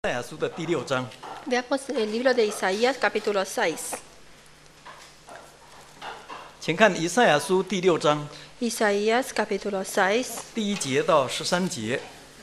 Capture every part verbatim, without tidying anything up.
以赛亚书的第六章。 Veamos el libro de Isaías, capítulo seis. 请看以赛亚书第六章 Isaías, capítulo seis, 第一节到十三节。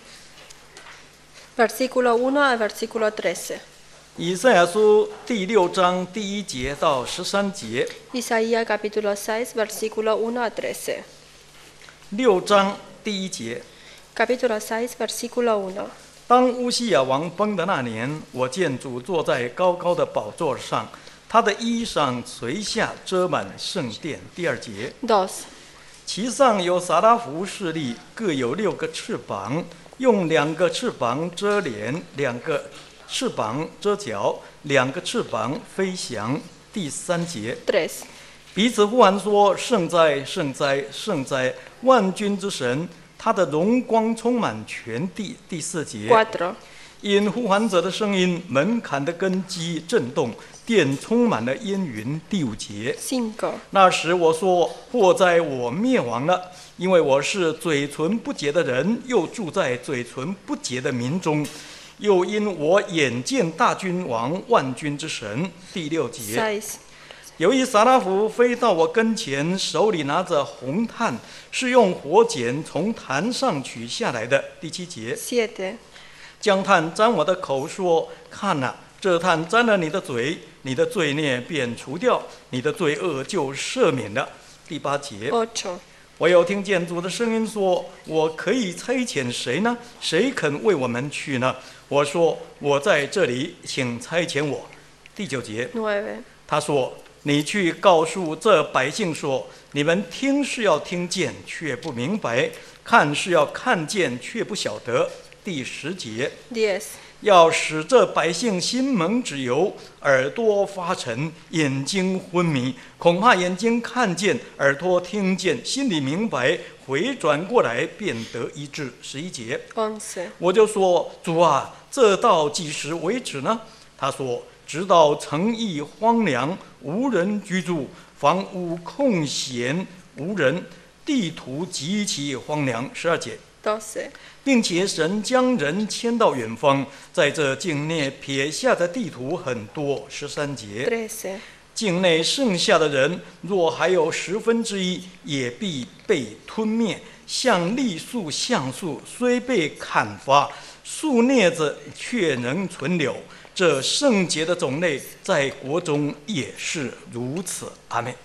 versículo uno al versículo trece. 以赛亚书第六章第一节到十三节。 Isaías, capítulo seis, versículo uno al trece. 六章第一节。 Capítulo seis, versículo uno. 当乌西雅王崩的那年，我见主坐在高高的宝座上，他的衣裳垂下，遮满圣殿。第二节。 dos. 其上有撒拉弗势力，各有六个翅膀，用两个翅膀遮脸，两个翅膀遮脚，两个翅膀飞翔。第三节。 tres. 彼此呼喊说：圣哉，圣哉，圣哉！万军之神，他的荣光充满全地。第四节。 cuatro. 因呼喊者的声音，门槛的根基震动，殿充满了烟云。第五节。 cinco. 那时我说：祸哉，我灭亡了，因为我是嘴唇不洁的人，又住在嘴唇不洁的民中，又因我眼见大君王万军之神。第六节。 seis. 有一撒拉弗飞到我跟前，手里拿着红炭，是用火剪从坛上取下来的。第七节。 siete. 将炭沾我的口，说：看哪，这炭沾了你的嘴，你的罪孽便除掉，你的罪恶就赦免了。第八节。 ocho. 我有听见主的声音说：我可以差遣谁呢？谁肯为我们去呢？我说：我在这里，请差遣我。第九节。 nueve. 他说：你去告诉这百姓说，你们听是要听见，却不明白；看是要看见，却不晓得。第十节。 diez. 要使这百姓心蒙脂油，耳朵发沉，眼睛昏迷，恐怕眼睛看见，耳朵听见，心里明白，回转过来，便得医治。十一节。 once. 我就说：主啊，这到几时为止呢？他说：直到城邑荒凉，无人居住，房屋空闲无人，地图极其荒凉。十二节。 doce. 并且神将人迁到远方，在这境内撇下的地图很多。十三节。 trece. 境内剩下的人，若还有十分之一，也必被吞灭。像栗树、橡树，虽被砍伐，树镊子却能存留。这圣洁的种类，在国中也是如此。阿们。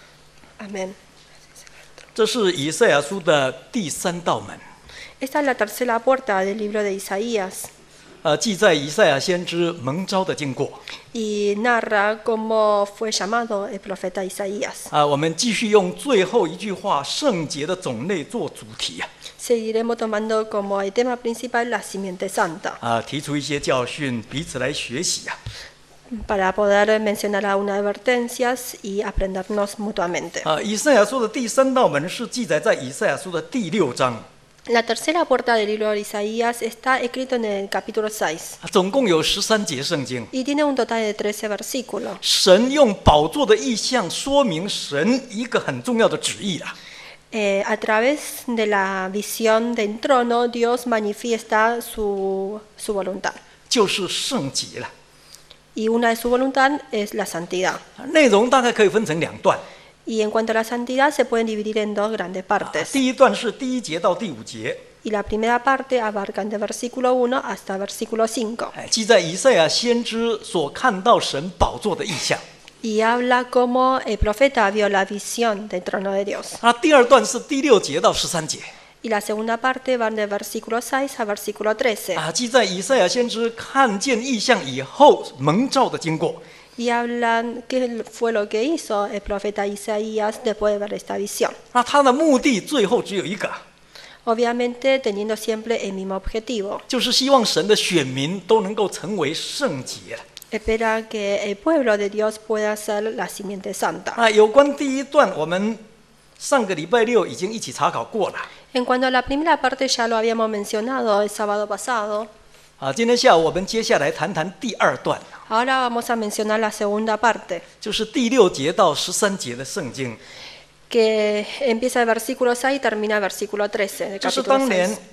Amén. 这是以赛亚书的第三道门。 Esta es la tercera puerta del libro de Isaías 呃，记载以赛亚先知蒙召的经过。 y narra cómo fue llamado el profeta Isaías. 啊，我们继续用最后一句话“圣洁的种类”做主题啊。 Seguiremos tomando como el tema principal la simiente santa 啊，提出一些教训，彼此来学习啊。 para poder mencionar algunas advertencias y aprendernos mutuamente. 啊，以赛亚书的第三道门是记载在以赛亚书的第六章。 La tercera puerta del libro de Isaías está escrito en el capítulo seis 啊，总共有十三节圣经。 y tiene un total de trece versículos. 神用宝座的意象说明神一个很重要的旨意啊。 Eh, a través de la visión del trono, Dios manifiesta su, su voluntad. 就是圣洁了。 Y una de su voluntad es la santidad. 内容大概可以分成两段。 Y en cuanto a la santidad, se pueden dividir en dos grandes 啊 partes. 第一段是第一节到第五节， Y la primera parte abarca de versículo uno hasta versículo cinco. 哎，记载以赛亚先知所看到神宝座的意象。 Y habla cómo el profeta vio la visión del trono de Dios. 啊，第二段是第六节到十三节。 Y la segunda parte va de versículo seis a versículo trece. 啊，记载以赛亚先知看见异象以后蒙召的经过。 Y hablan qué fue lo que hizo el profeta Isaías después de ver esta visión. 那他的目的最后只有一个， Obviamente teniendo siempre el mismo objetivo. 就是希望神的选民都能够成为圣洁。 Espera que el pueblo de Dios pueda ser la simiente santa. 啊，有关第一段，我们上个礼拜六已经一起查考过了。 En cuanto a la primera parte ya lo habíamos mencionado el sábado pasado. 啊，今天下午我们接下来谈谈第二段， Ahora vamos a mencionar la segunda parte, 就是第六节到十三节的圣经。 que empieza el versículo seis y termina el versículo trece del 这是 capítulo 当年 seis.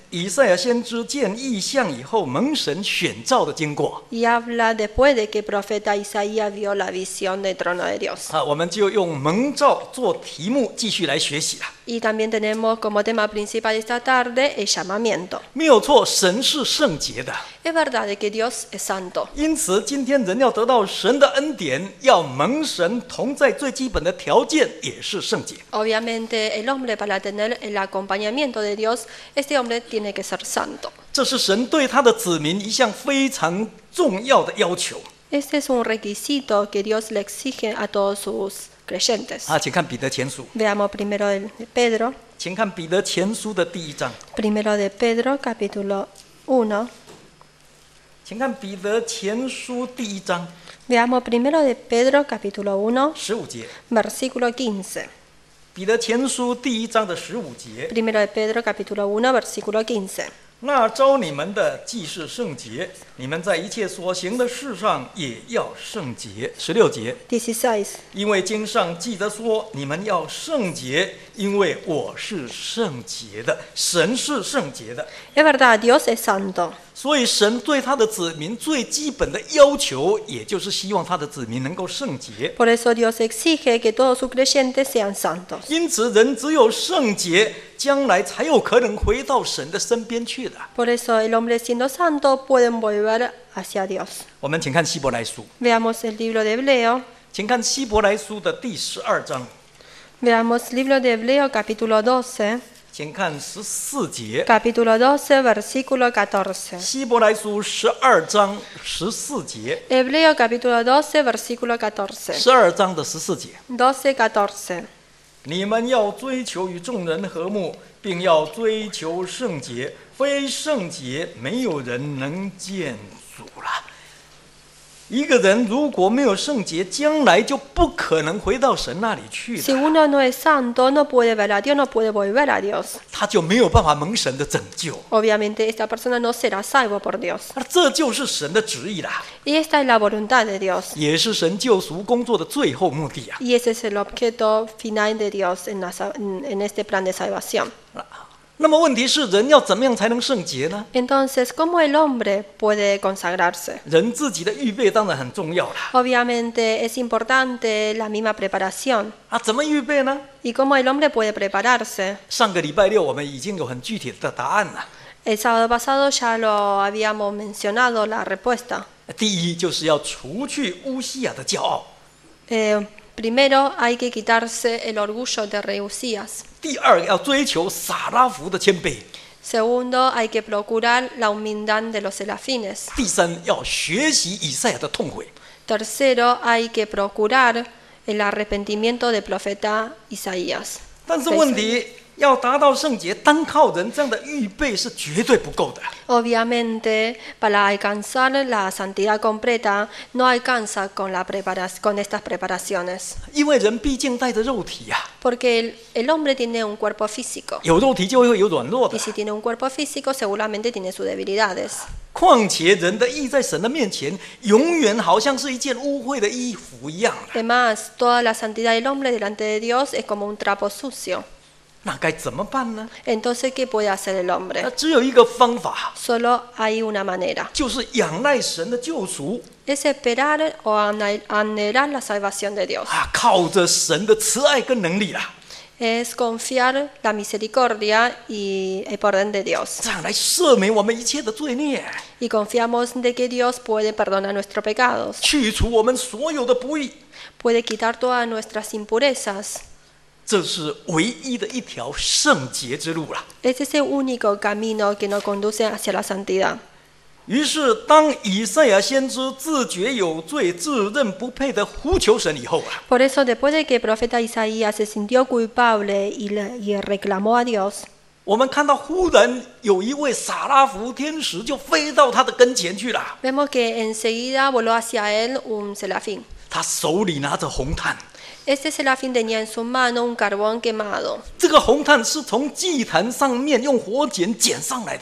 以赛亚先知见异象以后蒙神选召的经过。 Y habla después de que el profeta Isaías vio la visión del trono de Dios. 啊，我们就用蒙召做题目继续来学习了。 Y también tenemos como tema principal esta tarde el llamamiento. 没有错，神是圣洁的， Es verdad de que Dios es santo. 因此今天人要得到神的恩典，要蒙神同在，最基本的条件也是圣洁。 Obviamente el hombre para tener el acompañamiento de Dios, este hombre tiene que ser santo. 这是神对他的子民一项非常重要的要求。 Este es un requisito que Dios le exige a todos sus creyentes. 啊，请看彼得前书， Veamos primero el de Pedro. 请看彼得前书的第一章， Primero de Pedro, capítulo uno. 请看彼得前书第一章 Veamos primero de Pedro, capítulo uno, 十五节。 versículo quince. 彼得前书第一章的十五节， Primero de Pedro, capítulo uno, versículo quince. 那召你们的既是圣洁，你们在一切所行的事上也要圣洁。十六节， dieciséis. 因为经上记得说，你们要圣洁，因为我是圣洁的，神是圣洁的。 Es verdad, Dios es santo. 所以神对他的子民最基本的要求，也就是希望他的子民能够圣洁。 Por eso Dios exige que todos sus creyentes sean santos. 因此，人只有圣洁，将来才有可能回到神的身边去的。 Por eso el hombre siendo santo pueden volver hacia Dios. 我们请看希伯来书， Veamos el libro de Hebreo. 请看希伯来书的第十二章， Veamos el libro de Hebreo, capítulo doce. 请看十四节。 Capítulo doce, versículo catorce. 希伯来书十二章十四节， Hebreo, capítulo doce, versículo catorce. 十二章的十四节， doce, catorce. 你们要追求与众人和睦，并要追求圣洁，非圣洁，没有人能见主了。一个人如果没有圣洁，将来就不可能回到神那里去 Si 的， uno no es santo, no puede ver a Dios, no puede volver a Dios. 他就没有办法蒙神的拯救。 Obviamente esta persona no será salvo por Dios. 而这就是神的旨意啦， Y esta es la voluntad de Dios. 也是神救赎工作的最后目的啊。 Y ese es el objeto final de Dios en, la sa- en en este plan de salvación. 那么问题是，人要怎么样才能圣洁呢？ Entonces, ¿cómo el hombre puede consagrarse? 人自己的预备当然很重要啦。 Obviamente es importante la misma preparación. 啊，怎么预备呢？ ¿Y cómo el hombre puede prepararse? 上个礼拜六我们已经有很具体的答案了。 El sábado pasado ya lo habíamos mencionado la respuesta. 第一，就是要除去乌西亚的骄傲； Eh, primero hay que quitarse el orgullo de Reusías. 第二，要追求撒拉弗的谦卑； Segundo, hay que procurar la humildad de los serafines. 第三，要学习以赛亚的痛悔。 Tercero, hay que procurar el arrepentimiento del profeta Isaías. 但是问题，要达到圣洁，单靠人这样的预备是绝对不够的。 Obviamente, para alcanzar la santidad completa, no alcanza con, la prepara- con estas preparaciones. 因为人毕竟带着肉体呀、 Porque el, el hombre tiene un cuerpo físico. 有肉体就会有软弱的 Y。si tiene un cuerpo físico, seguramente tiene sus debilidades. 况且人的义在神的面前，永远好像是一件污秽的衣服一样的。 Además, toda la santidad del hombre delante de Dios es como un trapo sucio. 那该怎么办呢？ Entonces, ¿qué puede hacer el 那 hombre? 只有一个方法， Solo hay una manera. 就是仰赖神的救赎 Es esperar o anhe- anhelar la salvación de Dios. 啊，靠着神的慈爱跟能力啦， Es confiar la misericordia y el poder de Dios. 这样来赦免我们一切的罪孽， Y confiamos de que Dios puede perdonar nuestros pecados, 去除我们所有的不义。 puede quitar todas nuestras impurezas. 这是唯一的一条圣洁之路啦。 Ese es el único camino que nos conduce hacia la santidad. 于是，当以赛亚先知自觉有罪、自认不配的呼求神以后啊， Por eso, después de que el profeta Isaías se sintió culpable y, le- y reclamó a Dios, 我们看到忽然有一位撒拉弗天使就飞到他的跟前去了， vemos que enseguida voló hacia él un serafín. 他手里拿着红炭， Este serafín tenía en su mano un carbón quemado. 这个红炭是从祭坛上面用火剪剪上来的。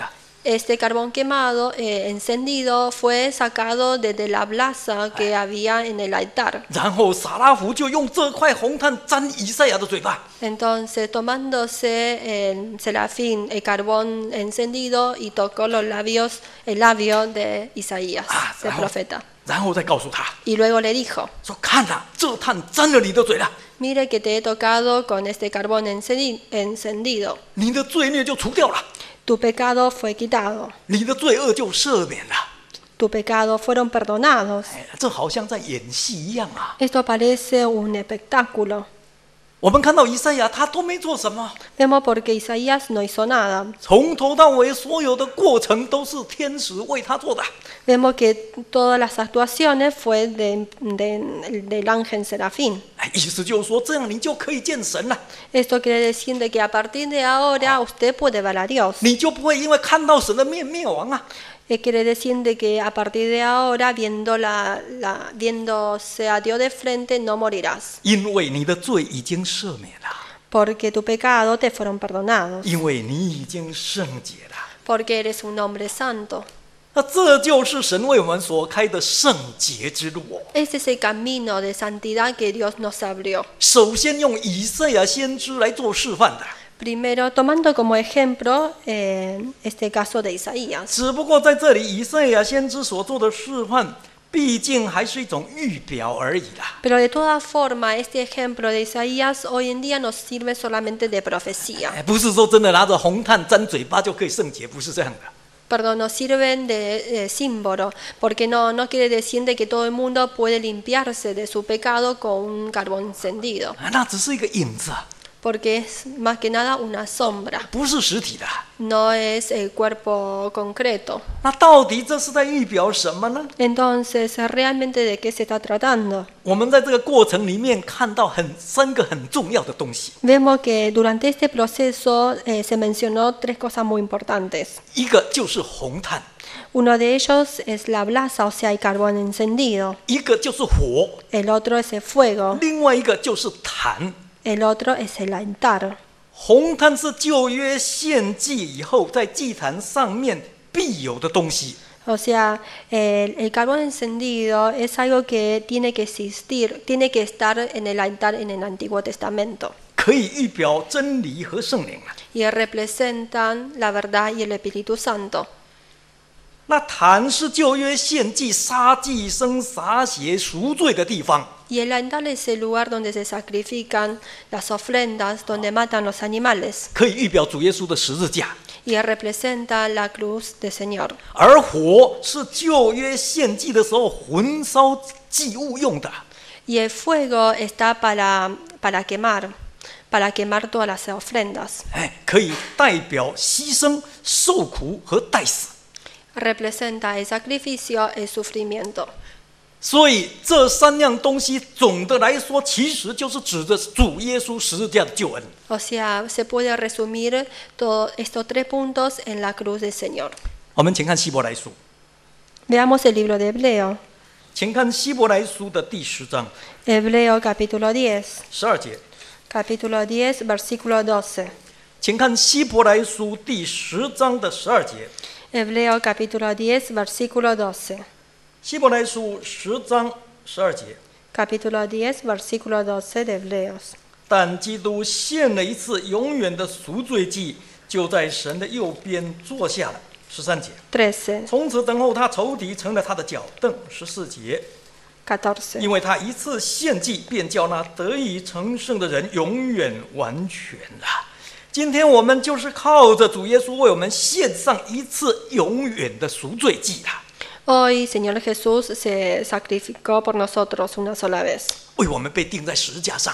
este carbón quemado, eh, encendido, fue sacado desde la brasa que había en el altar. 然后撒拉弗就用这块红炭沾以赛亚的嘴巴， Entonces, tomándose el serafín, el carbón encendido, y tocó los labios, el labio de Isaías, Ah, el bravo. profeta. 然后再告诉他 Y luego le dijo, 说：“看呐、这炭沾了你的嘴了， mire que te he tocado con este carbón encendi- encendido. 你的罪孽就除掉了， Tu pecado fue quitado, 你的罪恶就赦免了。 tu pecado fueron perdonados. 哎，这好像在演戏一样啊！ Esto parece un espectáculo. 我们看到以赛亚，他都没做什么， Vemos porque Isaías no hizo nada. 从头到尾所有的过程都是天使为他做的。 Vemos que todas las actuaciones fue de, de- del ángel serafín. 哎，意思就是说，这样你就可以见神了， Esto quiere decir de que a partir de ahora usted puede ver a Dios. 你就不会因为看到神的面灭亡啊！ Eh, Quiere decir de que a partir de ahora, viendo la, la, viéndose a Dios de frente, no morirás. 因为你的罪已经赦免了， Porque tu pecado te fueron perdonados. 因为你已经圣洁了。 Porque eres un hombre santo. 那这就是神为我们所开的圣洁之路哦。 Ese es el camino de santidad que Dios nos abrió. 首先用以赛亚先知来做示范的， Primero, tomando como ejemplo eh, este caso de Isaías. 只不过在这里以赛亚先知所做的示范，毕竟还是一种预表而已啦。 Pero de todas formas, este ejemplo de Isaías hoy en día nos sirve solamente de profecía. 哎，不是说真的拿着红炭沾嘴巴就可以圣洁，不是这样的。 Perdón, nos sirven de eh, símbolo, porque no, no quiere decir de que todo el mundo puede limpiarse de su pecado con un carbón encendido, 啊，那只是一个影子啊， porque es más que nada una sombra, 不是实体的。 no es el cuerpo concreto. 那到底这是在预表什么呢？ Entonces, ¿realmente de qué se está tratando? 我们在这个过程里面看到很三个很重要的东西， Vemos que durante este proceso eh, se mencionó tres cosas muy importantes. 一个就是红炭， Uno de ellos es la brasa, o sea, el carbón encendido. 一个就是火， El otro es el fuego. 另外一个就是坛。 El otro es el altar. 红炭是旧约献祭以后在祭坛上面必有的东西， O sea, el, el carbón encendido es algo que tiene que existir, tiene que estar en el altar en el Antiguo Testamento. 可以预表真理和圣灵啊。 Y representan la verdad y el Espíritu Santo. 那坛是旧约献祭、杀祭牲、洒血赎罪的地方。 Y el altar es el lugar donde se sacrifican las ofrendas, donde matan los animales. 可以预表主耶稣的十字架， Y representa la cruz del Señor. 而火是旧约献祭的时候焚烧祭物用的。 Y el fuego está para, para quemar, para quemar todas las ofrendas. 哎，可以代表牺牲、受苦和代死。 Representa el sacrificio, el sufrimiento. 所以这三样东西，总的来说，其实就是指着主耶稣十字架的救恩。 O sea, se puede resumir todos estos tres puntos en la cruz del Señor. 我们请看希伯来书， Veamos el libro de Hebreo. 请看希伯来书的第十章 Hebreo capítulo diez. 十二节， Capítulo diez, versículo doce. 请看希伯来书第十章的十二节。 Hebreo capítulo diez, versículo doce. 希伯来书十章十二节， Capítulo diez, versículo doce de Hebreos. 但基督献了一次永远的赎罪祭，就在神的右边坐下了。十三节， trece, 从此等候他仇敌成了他的脚凳。十四节， catorce. 因为他一次献祭，便叫那得以成圣的人永远完全了。今天我们就是靠着主耶稣为我们献上一次永远的赎罪祭了， Hoy, Señor Jesús se sacrificó por nosotros una sola vez. 为我们被钉在十字架上，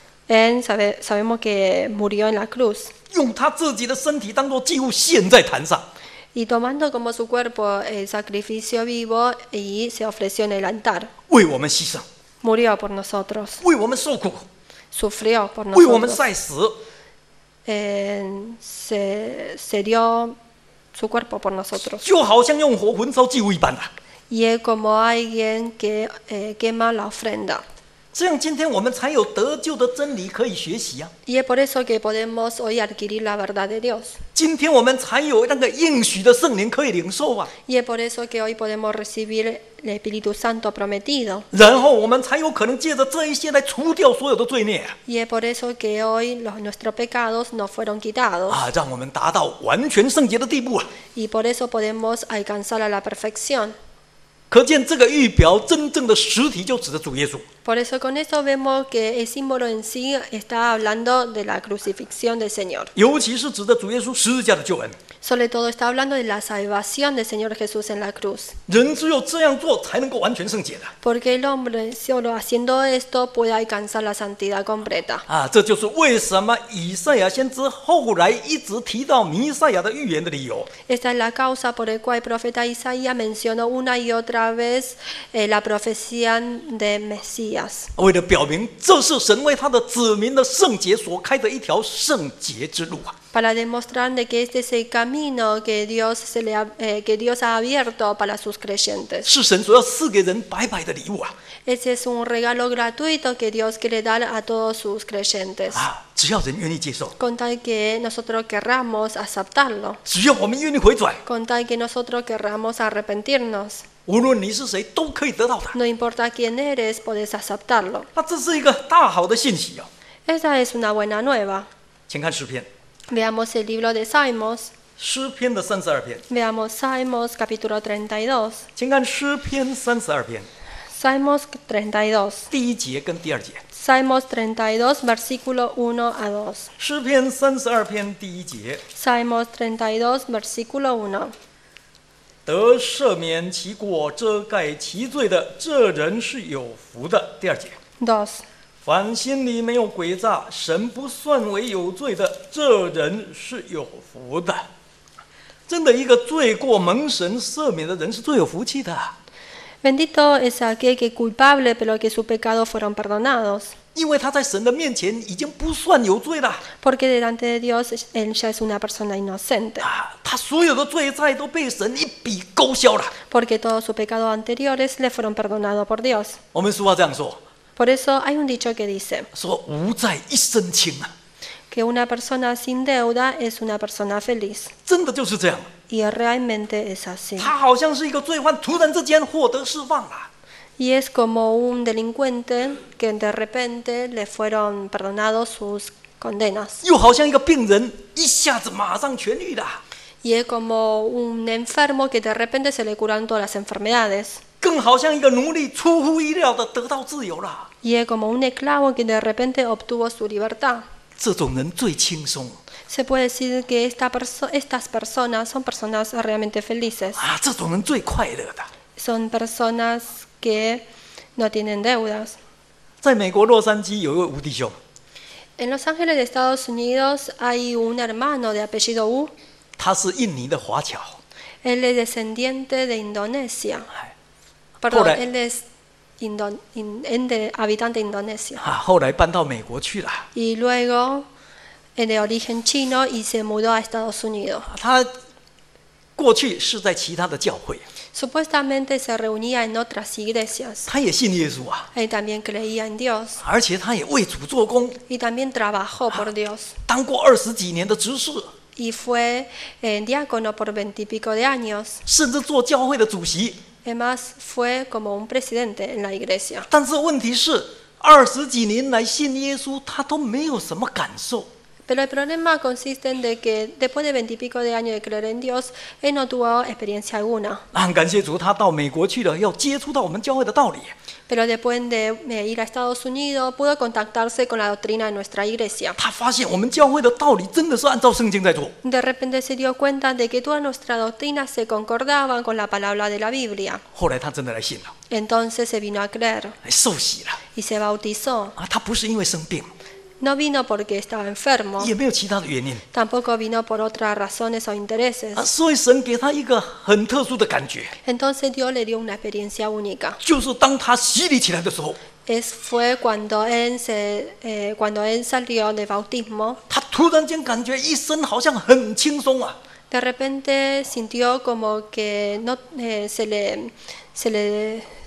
Él sabe, sabemos que murió en la cruz. 用他自己的身体当作祭物献在坛上。 Y tomando como su cuerpo el sacrificio vivo y se ofreció en el altar. 为我们牺牲， Murió por nosotros. 为我们受苦， Sufrió por 为我们 nosotros. 赛死， Eh, se, se dio su cuerpo por nosotros. 就好像用火焚烧祭物一般的。 Y es como alguien que eh, quema la ofrenda. 这样今天我们才有得救的真理可以学习啊。 Y es por eso que podemos hoy adquirir la verdad de Dios. 今天我们才有那个应许的圣灵可以领受啊， Y es por eso que hoy podemos recibir el Espíritu Santo prometido. 然后我们才有可能借着这一些来除掉所有的罪孽啊， Y es por eso que hoy los, nuestros pecados no fueron quitados. 啊，让我们达到完全圣洁的地步啊。 Y por eso podemos alcanzar a la perfección. 可见这个预表真正的实体就指的主耶稣。 Por eso con esto vemos que el símbolo en sí está hablando de la crucifixión del Señor. 尤其是指的主耶稣十字架的救恩。 Sobre todo está hablando de la salvación del Señor Jesús en la cruz. 人只有这样做，才能够完全圣洁的 Porque el hombre solo haciendo esto puede alcanzar la santidad completa. 啊！这就是为什么以赛亚先知后来一直提到弥赛亚的预言的理由。 Esta es la causa por la cual el profeta Isaías mencionó una y otra vez eh, la profecía de Mesías. 为了表明这是神为他的子民的圣洁所开的一条圣洁之路啊！ Para demostrar de que este es el camino que Dios, se le ha, eh, que Dios ha abierto para sus creyentes. 是神所要赐给人白白的礼物啊！ Ese es un regalo gratuito que Dios quiere dar a todos sus creyentes. 啊，只要人愿意接受， Con tal que nosotros querramos aceptarlo. 只要我们愿意回转， Con tal que nosotros querramos arrepentirnos. 无论你是谁，都可以得到的。 No importa quién eres, puedes aceptarlo. 那这是一个大好的信息啊！ Esa es una buena nueva. 请看诗篇， Veamos el libro de Salmos. 诗篇的三十二篇， Veamos Salmos capítulo treinta y dos. 请看诗篇三十二篇 Salmos treinta y dos. 第一节跟第二节。 Salmos treinta y dos, versículo uno a dos. 诗篇三十二篇第一节， Salmos treinta y dos, versículo uno. 得赦免其过、遮盖其罪的，这人是有福的。第二节， dos. 凡心里没有诡诈，神不算为有罪的，这人是有福的。真的，一个罪过蒙神赦免的人是最有福气的， Bendito es aquel que es culpable, pero que sus pecados fueron perdonados. 因为他在神的面前已经不算有罪了 Porque delante de Dios él ya es una persona inocente. 啊，他所有的罪债都被神一笔勾销了。 Porque todos sus pecados anteriores le fueron perdonados por Dios. 我们俗话这样说， Por eso hay un dicho que dice 说无债一身轻啊， que una persona sin deuda es una persona feliz. 真的就是这样。 Y realmente es así. 他好像是一个罪犯，突然之间获得释放了。 Y es como un delincuente que de repente le fueron perdonados sus condenas. 又好像一个病人，一下子马上痊愈了。 Y es como un enfermo que de repente se le curan todas las enfermedades. 更好像一个奴隶，出乎意料的得到自由了。 Y es como un esclavo que de repente obtuvo su libertad. 这种人最轻松 Se puede decir que esta perso- estas personas son personas realmente felices. 啊，这种人最快乐的。 Son personas que no tienen deudas. 在美国洛杉矶有一位吴弟兄， En Los Ángeles de Estados Unidos hay un hermano de apellido Wu. 他是印尼的华侨， Él es descendiente de Indonesia. 哎 Perdón, Ahora- él es indo- in- en de- habitante de Indonesia. 啊，后来搬到美国去了。 Y luego es de origen chino y se mudó a Estados Unidos. 他过去是在其他的教会， Supuestamente se reunía en otras iglesias. 他也信耶稣啊， Él también creía en Dios 而且他也为主做工， y también trabajó por Dios. 当过二十几年的执事， Y fue eh, diácono por veintipico de años. 甚至做教会的主席。 Además, fue como un presidente en la iglesia. 但是问题是，二十几年来信耶稣，他都没有什么感受。 Pero el problema consiste en de que después de veintipico de años de creer en Dios, él no tuvo experiencia alguna. 很感谢主，他到美国去了，要接触到我们教会的道理。 Pero después de eh, ir a Estados Unidos, pudo contactarse con la doctrina de nuestra iglesia. 他发现我们教会的道理真的是按照圣经在做。 De repente se dio cuenta de que toda nuestra doctrina se concordaban con la palabra de la Biblia. 后来他真的来信了， Entonces se vino a creer 来受洗了 y se bautizó. 啊！他不是因为生病， No vino porque estaba enfermo, 也没有其他的原因 tampoco vino por otras razones o intereses. 啊，所以神给他一个很特殊的感觉， Entonces Dios le dio una experiencia única. 就是当他洗礼起来的时候， Es, fue cuando él, se, eh, cuando él salió de bautismo, 他突然间感觉一生好像很轻松啊！ de repente sintió como que no, eh, se, le, se, le,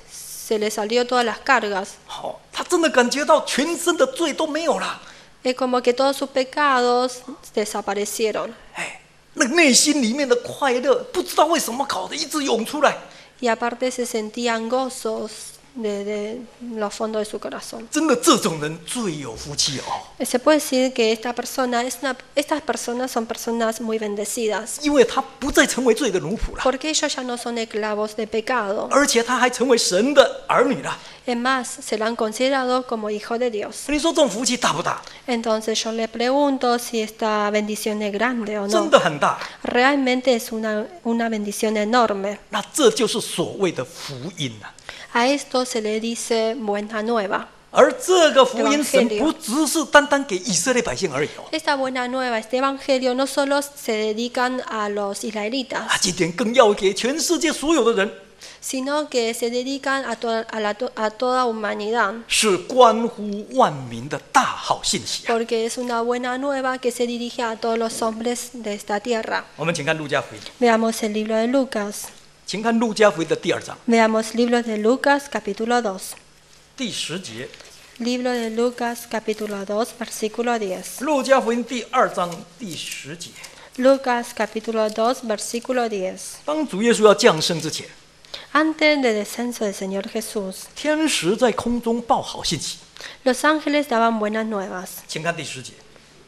se le salió todas las cargas. 好、他真的感觉到全身的罪都没有了。 Es como que todos sus pecados desaparecieron. 哎，那内心里面的快乐，不知道为什么搞得一直涌出来。 Y aparte se sentían gozos de, de los fondos de su corazón. 真的，这种人最有福气哦， Se puede decir que esta persona es una, estas personas son personas muy bendecidas, 因为他不再成为罪的奴仆了， porque ellos ya no son esclavos de pecado. 而且他还成为神的儿女了。 Es más, se lo han considerado como hijo de Dios. 你说这种福气大不大？ Entonces yo le pregunto si esta bendición es grande o 真 no. 的很大。 Realmente es una, una bendición enorme. 那这就是所谓的福音啊。 A esto se le dice buena nueva. 而这个福音，神 Evangelio 不只是单单给以色列百姓而已哦。 Esta buena nueva, este evangelio, no solo se dedican a los israelitas, 啊，今天更要给全世界所有的人， sino que se dedican a, toda, a, la, a toda humanidad, 是关乎万民的大好信息啊。 porque es una buena nueva que se dirige a todos los hombres de esta tierra. 我们请看路加福音， Veamos el libro de Lucas. 请看路加福音的第二章 Veamos libro de Lucas, capítulo dos. 第十节。 Libro de Lucas, capítulo dos, versículo diez. 路加福音第二章第十节， Lucas, capítulo dos, versículo diez. 当主耶稣要降生之前， Antes del descenso del Señor Jesús, 天使在空中报好信息。 los ángeles daban buenas nuevas. 请看第十节，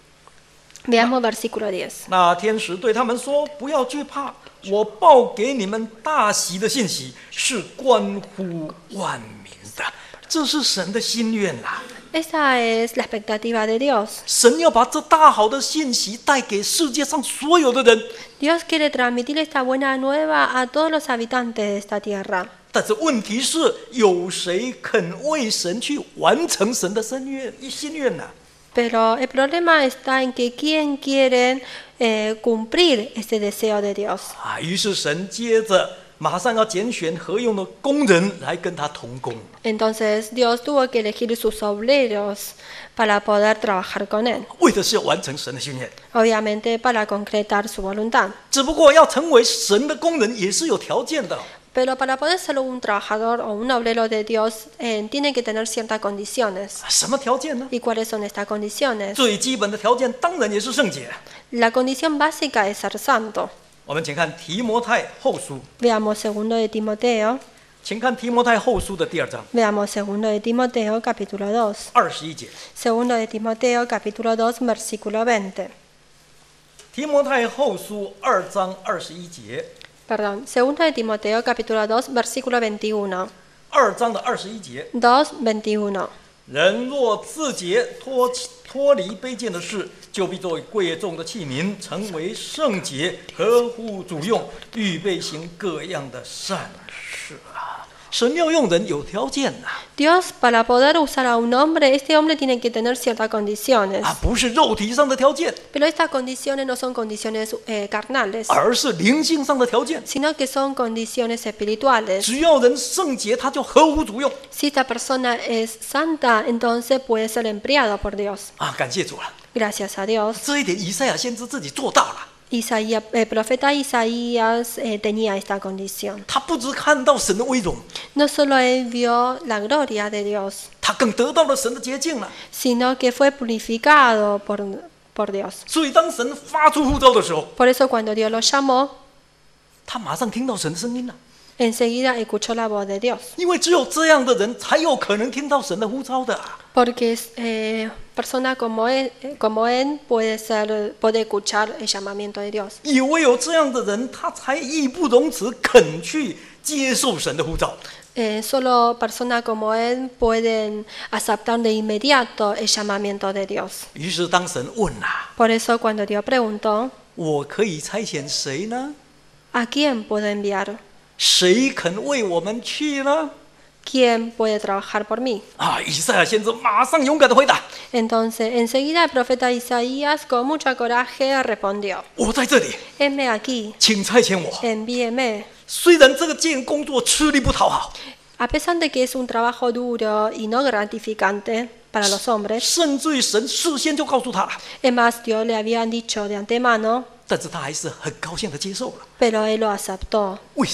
Veamos versículo diez. 那天使对他们说：“不要惧怕，我报给你们大喜的信息，是关乎万民的。”这是神的心愿啦。 Esa es la expectativa de Dios. 神要把这大好的信息带给世界上所有的人。 Dios quiere transmitir esta buena nueva a todos los habitantes de esta tierra. 但是问题是，有谁肯为神去完成神的心愿？心愿呢、啊？ Pero el problema está en que quién quiere eh, cumplir este deseo de Dios. 啊，于是神接着马上要拣选合用的工人来跟他同工。 Entonces Dios tuvo que elegir sus obreros para poder trabajar con él. 为的是要完成神的心愿。 Obviamente para concretar su voluntad. 只不过要成为神的工人也是有条件的。 Pero para poder ser un trabajador o un obrero de Dios, eh, tiene que tener ciertas condiciones. 什么条件呢？ ¿Y cuáles son estas condiciones? 最基本的条件当然也是圣洁。 La condición básica es ser santo. 我们请看提摩太后书， Veamos segundo de Timoteo. 请看提摩太后书的第二章 Veamos segundo de Timoteo, capítulo dos. 二十一节。 Segundo de Timoteo, capítulo dos, versículo veinte. 提摩太后书二章二十一节， Perdón. Segundo de Timoteo, capítulo dos, versículo veintiuno. 二章的二十一节。 dos, veintiuno. 人若自洁，脱脱离卑贱的事，就必作为贵重的器皿，成为圣洁，合乎主用，预备行各样的善事啊！神要用人有条件呐、啊， Dios, para poder usar a un hombre, este hombre tiene que tener ciertas condiciones. 啊，不是肉体上的条件， Pero estas condiciones no son condiciones eh, carnales, 而是灵性上的条件。 sino que son condiciones espirituales. 只要人圣洁，他就合乎主用 Si esta persona es santa, entonces puede ser empleado por Dios. 啊！感谢主了， Gracias a Dios. 这一点以赛亚先知自己做到了。 Isaías, el profeta Isaías eh, tenía esta condición. 他不只看到神的威荣， No solo él vio la gloria de Dios, 他更得到了神的洁净了。 sino que fue purificado por, por Dios. 所以当神发出呼召的时候， Por eso cuando Dios lo llamó, 他马上听到神的声音了。 enseguida escuchó la voz de Dios. 因为只有这样的人才有可能听到神的呼召的、啊。 Porque eh, persona como él, como él puede, ser, puede escuchar el llamamiento de Dios. 也唯有这样的人，他才义不容辞，肯去接受神的呼召。 Eh, solo personas como él pueden aceptar de inmediato el llamamiento de Dios. 于是当神问啊， Por eso cuando Dios preguntó, 我可以差遣谁呢？ ¿a quién puedo enviar? 谁肯为我们去呢？ ¿Quién puede trabajar por mí? 啊，以赛亚先知马上勇敢的回答： Entonces, enseguida el profeta Isaías con mucho coraje respondió, 我在这里， heme aquí, 请差遣我。 envíeme. 虽然这个件工作吃力不讨好， A pesar de que es un trabajo duro y no gratificante para los hombres, 甚至于神事先就告诉他了， es más, Dios le había dicho de antemano, 但是他还是很高兴的接受了。 pero él lo aceptó. 为什么？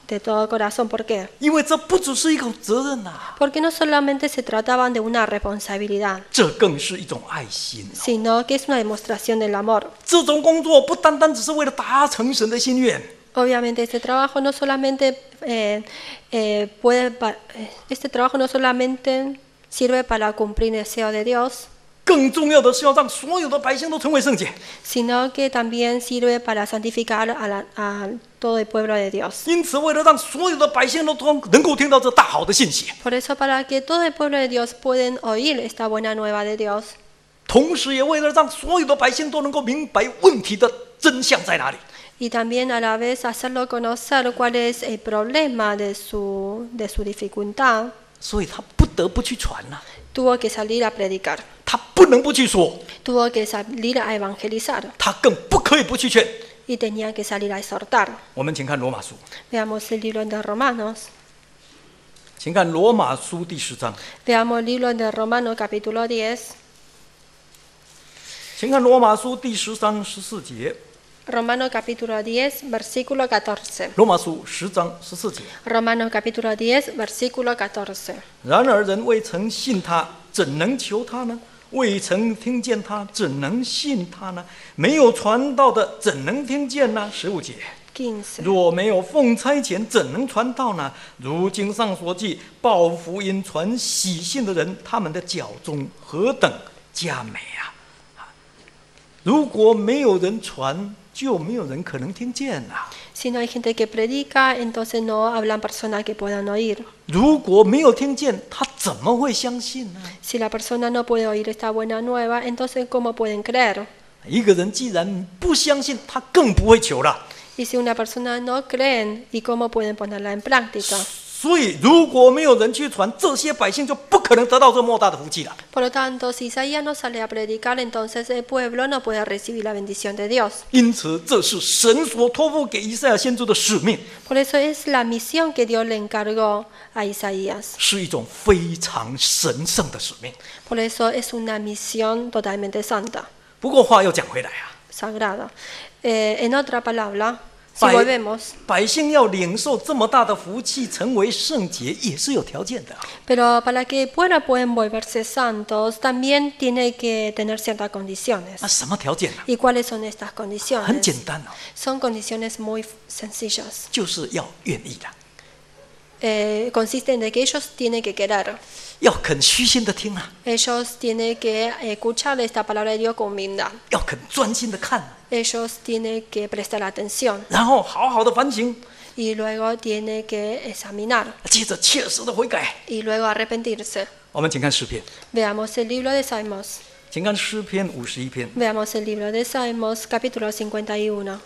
de todo corazón. ¿Por qué? 因为这不只是一种责任呐、啊， Porque no solamente se trataban de una responsabilidad, 这更是一种爱心、哦。 sino que es una demostración del amor. 这种工作不单单只是为了达成神的心愿， Obviamente este trabajo no solamente eh, eh, puede, pa- eh, este trabajo no solamente sirve para cumplir el deseo de Dios, 更重要的是要让所有的百姓都成为圣洁。 sino que también sirve para santificar a, la- a todo el pueblo de Dios. 因此，为了让所有的百姓都通能够听到这大好的信息， Por eso, para que todo el pueblo de Dios puedan oír esta buena nueva de Dios, 同时也为了让所有的百姓都能够明白问题的真相在哪里。 y también a la vez hacerlo conocer cuál es el problema de su, de su dificultad, 所以他不得不去传呐、啊， tuvo que salir a predicar, 他不能不去说， tuvo que salir a evangelizar 他更不可以不去劝。 y tenía que salir a exhortar. 我们请看罗马书， Veamos el libro de Romanos. 请看罗马书第十章， Veamos el libro de Romanos capítulo diez. 请看罗马书第十章十四节。 Romanos capítulo diez, versículo catorce. 罗马书十章十四节。 Romanos capítulo diez, versículo catorce. 然而人未曾信他，怎能求他呢？未曾听见他，怎能信他呢？没有传道的，怎能听见呢？十五节。 quince. 若没有奉差遣，怎能传道呢？如经上所记，报福音、传喜信的人，他们的脚中何等佳美啊！如果没有人传，就没有人可能听见啊。 Si no hay gente que predica, entonces no hablan personas que puedan oír. 如果没有听见，他怎么会相信呢？ Si la persona no puede oír esta buena nueva, entonces ¿cómo pueden creer? 一个人既然不相信，他更不会求了。 Y si una persona no cree, ¿y cómo pueden ponerla en práctica? 所以，如果没有人去传，这些百姓就不可能得到这莫大的福气了。 Por lo tanto, si Isaías no sale a predicar, entonces el pueblo no puede recibir la bendición de Dios. 因此，这是神所托付给以赛亚先知的使命， Por eso es la misión que Dios le encargó a Isaías. 是一种非常神圣的使命。 Por eso es una misión totalmente santa, 不过话又讲回来啊， sagrada. Eh, en otra palabra, si 百 volvemos, 百姓要领受这么大的福气，成为圣洁，也是有条件的。 pero para que el pueblo puedan volverse santos, también tiene que tener ciertas condiciones. 那什么条件呢、 ¿Y cuáles son estas 很 condiciones? 简单哦， Son condiciones muy sencillas. 就是要愿意的， Eh, consisten en que ellos tienen que querer. 要肯虚心的听啊， Ellos tienen que escuchar esta palabra de Dios con humildad. 要肯专心的看， Ellos tienen que prestar atención 然后好好的反省， y luego tienen que examinar 接着切实的悔改。 y luego arrepentirse. 我们请看诗篇， Veamos el libro de Salmos. 请看诗篇五十一篇。 Veamos el libro de Salmos, capítulo cincuenta y uno.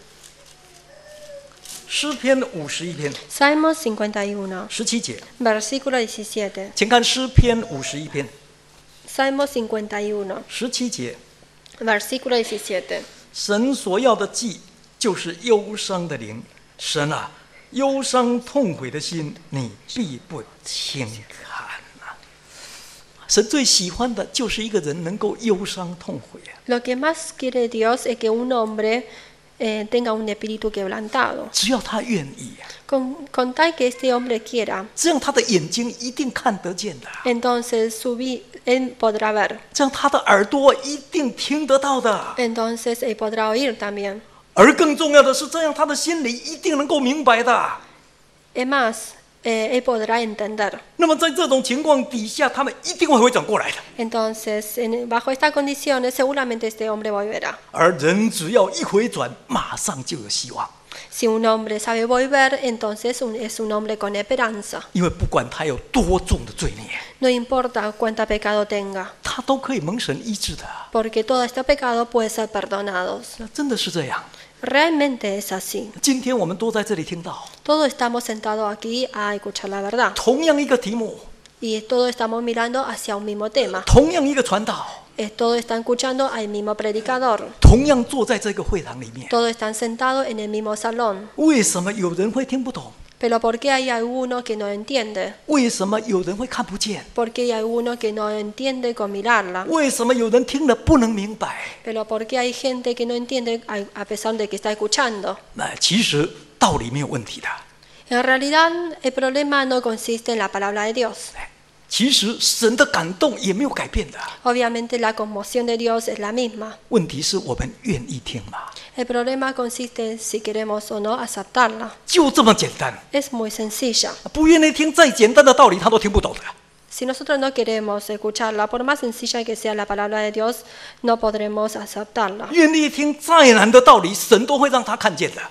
诗篇五十一篇 Salmos cincuenta y uno, 十七节， versículo diecisiete. 请看诗篇五十一篇 Salmos cincuenta y uno, 十七节。 versículo diecisiete. 神所要的祭，就是忧伤的灵。神啊，忧伤痛悔的心，你必不轻看呐、神最喜欢的就是一个人能够忧伤痛悔啊！ Lo que más quiere Dios es que un hombre eh, tenga un espíritu quebrantado. 只要他愿意啊， Con, con tal que este hombre quiera, 这样他的眼睛一定看得见的， entonces su vi- él podrá ver. 这样他的耳朵一定听得到的。 Entonces él podrá oír también. 而更重要的是，这样他的心里一定能够明白的。 Es más, eh, él podrá entender. 那么在这种情况底下，他们一定会回转过来的。 Entonces, en- bajo estas condiciones, seguramente este hombre volverá. 而人只要一回转，马上就有希望。 Si un hombre sabe volver, entonces un- es un hombre con esperanza. 因为不管他有多重的罪孽， No importa cuánto pecado tenga, 他都可以蒙神医治的。 porque todo este pecado puede ser perdonados. 那真的是这样。 Realmente es así. 今天我们都在这里听到 Todos estamos sentados aquí a escuchar la verdad 同样一个题目， y todos estamos mirando hacia un mismo tema. 同样一个传道， Eh, Todos están escuchando al mismo predicador. 同样坐在这个会堂里面， Todos están sentados en el mismo salón. 为什么有人会听不懂？ Pero ¿por qué hay alguno que no entiende? 为什么有人会看不见？ ¿Por qué hay alguno que no entiende con mirarla? 为什么有人听了不能明白？ Pero ¿por qué hay gente que no entiende a a pesar de que está escuchando? 那其实道理没有问题的， En realidad, el problema no consiste en la palabra de Dios. 其实神的感动也没有改变的， Obviamente la conmoción de Dios es la misma. 问题是我们愿意听吗？ El problema consiste en si queremos o no aceptarla. 就这么简单。 Es muy sencilla. 不愿意听再简单的道理，他都听不懂的。 Si nosotros no queremos escucharla, por más sencilla que sea la palabra de Dios, no podremos aceptarla. 愿意听再难的道理，神都会让他看见的。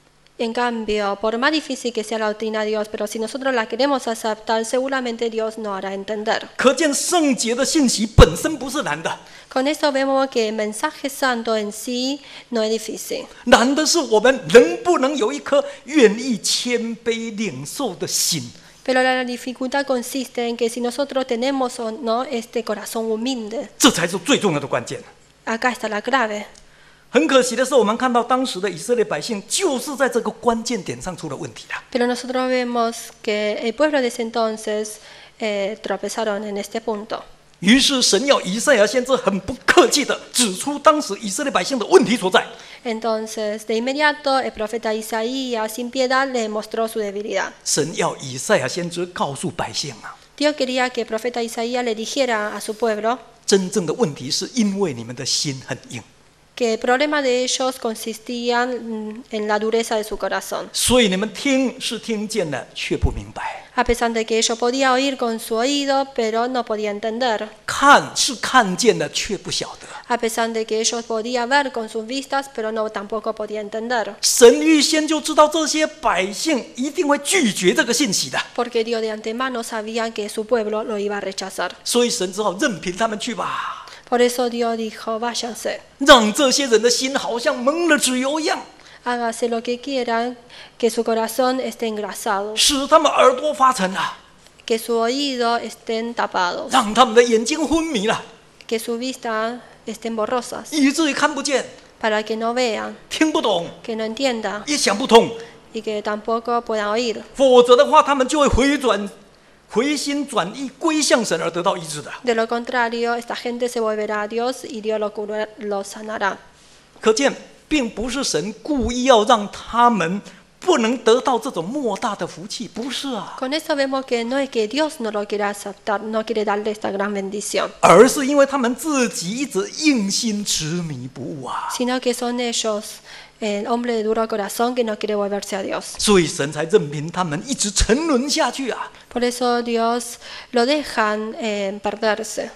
En cambio, por más difícil que sea la doctrina de Dios, pero si nosotros la queremos aceptar, seguramente Dios nos hará entender. 可见圣洁的信息本身不是难的， Con esto vemos que el mensaje santo en sí no es difícil. 难的是我们能不能有一颗愿意谦卑领受的心。 Pero la dificultad consiste en que si nosotros tenemos o no este corazón humilde, 这才是最重要的关键。 acá está la clave. 很可惜的是，我们看到当时的以色列百姓就是在这个关键点上出了问题的。 Pero nosotros vemos que el pueblo de ese entonces eh, tropezaron en este punto. 于是神要以赛亚先知很不客气地指出当时以色列百姓的问题所在。 Entonces, de inmediato, el profeta Isaías, sin piedad, le mostró su debilidad. 神要以赛亚先知告诉百姓啊， Dios quería que el profeta Isaías le dijera a su pueblo 真正的问题是因为你们的心很硬， que el problema de ellos consistía mm, en la dureza de su corazón. 所以你们听是听见了，却不明白； A pesar de que ellos podían oír con su oído, pero no podían entender. 看是看见了，却不晓得。 A pesar de que ellos podían ver con sus vistas, pero no tampoco podían entender. 神预先就知道这些百姓一定会拒绝这个信息的， Porque Dios de antemano sabía que su pueblo lo iba a rechazar. 所以神只好任凭他们去吧， Por eso Dios dijo, váyanse, 让这些人的心好像蒙了脂油一样， hágase lo que quieran, que su corazón esté engrasado, 使他们耳朵发沉了， que su oído estén tapados, 让他们的眼睛昏迷了， que su vista estén borrosas, 以至于看不见、 para que no vean, 听不懂、 que no entiendan 也想不通。 y que tampoco puedan oír. 否则的话，他们就会回转、回心转意，归向神而得到医治的。 De lo contrario, esta gente se volverá a Dios y Dios lo, cura- lo sanará. 可见，并不是神故意要让他们不能得到这种莫大的福气，不是啊， Con esto vemos que no es que Dios no lo quiere aceptar, no quiere darle esta gran bendición, 而是因为他们自己一直硬心执迷不悟啊， sino que son ellos, el hombre de duro corazón que no quiere volverse a Dios. 所以神才任凭他们一直沉沦下去啊。 Por eso Dios lo dejan eh, perderse.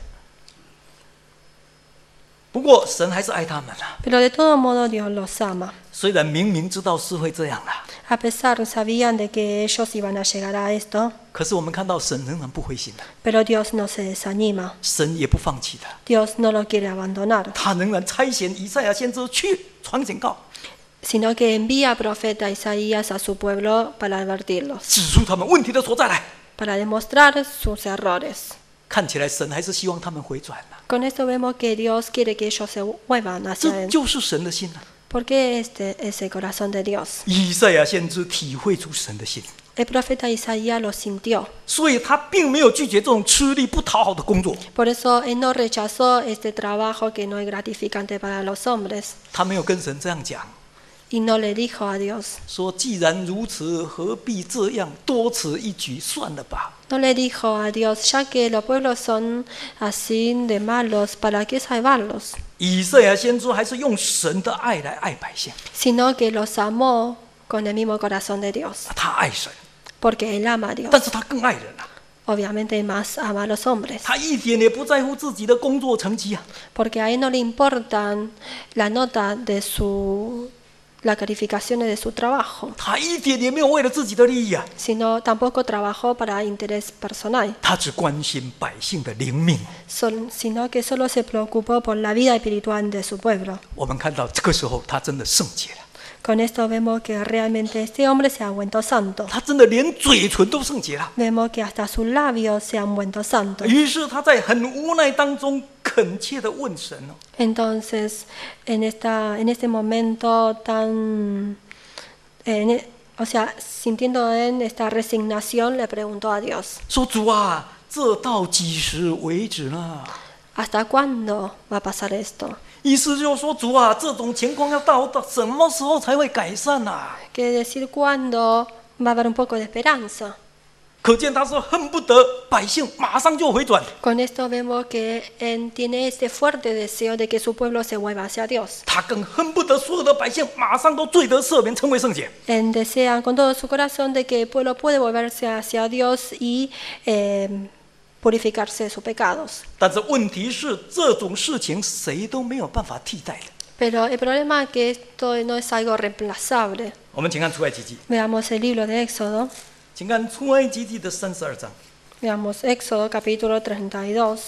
不过神还是爱他们啊， Pero de todo modo Dios los ama. 虽然明明知道是会这样啊， A pesar, sabían de que ellos iban a llegar a esto, 可是我们看到神仍然不灰心的， pero Dios no se desanima. 神也不放弃的， Dios no lo quiere abandonar, 他仍然差遣以赛亚先知去传警告， sino que envía profeta Isaías a su pueblo para advertirlos, 指出他们问题的所在来。 para demostrar sus errores. 看起来神还是希望他们回转啊， Con esto vemos que Dios quiere que ellos se vuelvan 这 hacia Él, 就是神的心啊。 porque este es el corazón de Dios. 以赛亚先知体会出神的心， El profeta Isaías lo sintió, 所以他并没有拒绝这种吃力不讨好的工作， por eso Él no rechazó este trabajo que no es gratificante para los hombres, 他没有跟神这样讲， y no le dijo a Dios, 说既然如此，何必这样多此一举？算了吧。 no le dijo a Dios, ya que los pueblos son así de malos, ¿para qué salvarlos? 以赛亚先知还是用神的爱来爱百姓， Sino que los amó con el mismo corazón de Dios, 他爱神， porque Él ama a Dios. 但是他更爱人啊， Obviamente más ama a los hombres, 他一点也不在乎自己的工作成绩啊， porque a Él no le importan la nota de su, las calificaciones de su trabajo, 他一点也没有为了自己的利益啊， sino tampoco trabajó para interés personal, 他只关心百姓的灵命。 sol- sino que solo se preocupó por la vida espiritual de su pueblo. 我们看到这个时候，他真的圣洁了， Con esto vemos que realmente este hombre se ha vuelto santo. 他真的连嘴唇都圣洁了。 Vemos que hasta sus labios se han vuelto santos. 于是他在很无奈当中恳切地问神哦， Entonces, en, esta, en este momento tan, en e- o sea, sintiendo en esta resignación, le preguntó a Dios, 说主啊，这到几时为止呢？ ¿hasta cuándo va a pasar esto? 意思就是说，主啊，这种情况要到到什么时候才会改善啊？ Quiere decir, ¿cuándo va a haber un poco de esperanza. 可见他是恨不得百姓马上就回转， Con esto vemos que él tiene este fuerte deseo de que su pueblo se vuelva hacia Dios. 他更恨不得所有的百姓马上都罪得赦免，成为圣洁。 Él desea con todo su corazón de que el pueblo puede volverse hacia Dios y eh, purificarse de sus pecados. 但是问题是，这种事情谁都没有办法替代的。 Pero el problema es que esto no es algo reemplazable. 我们请看出埃及记， Veamos el libro de Éxodo. 请看出埃及记的三十二章。 Veamos Éxodo capítulo treinta y dos.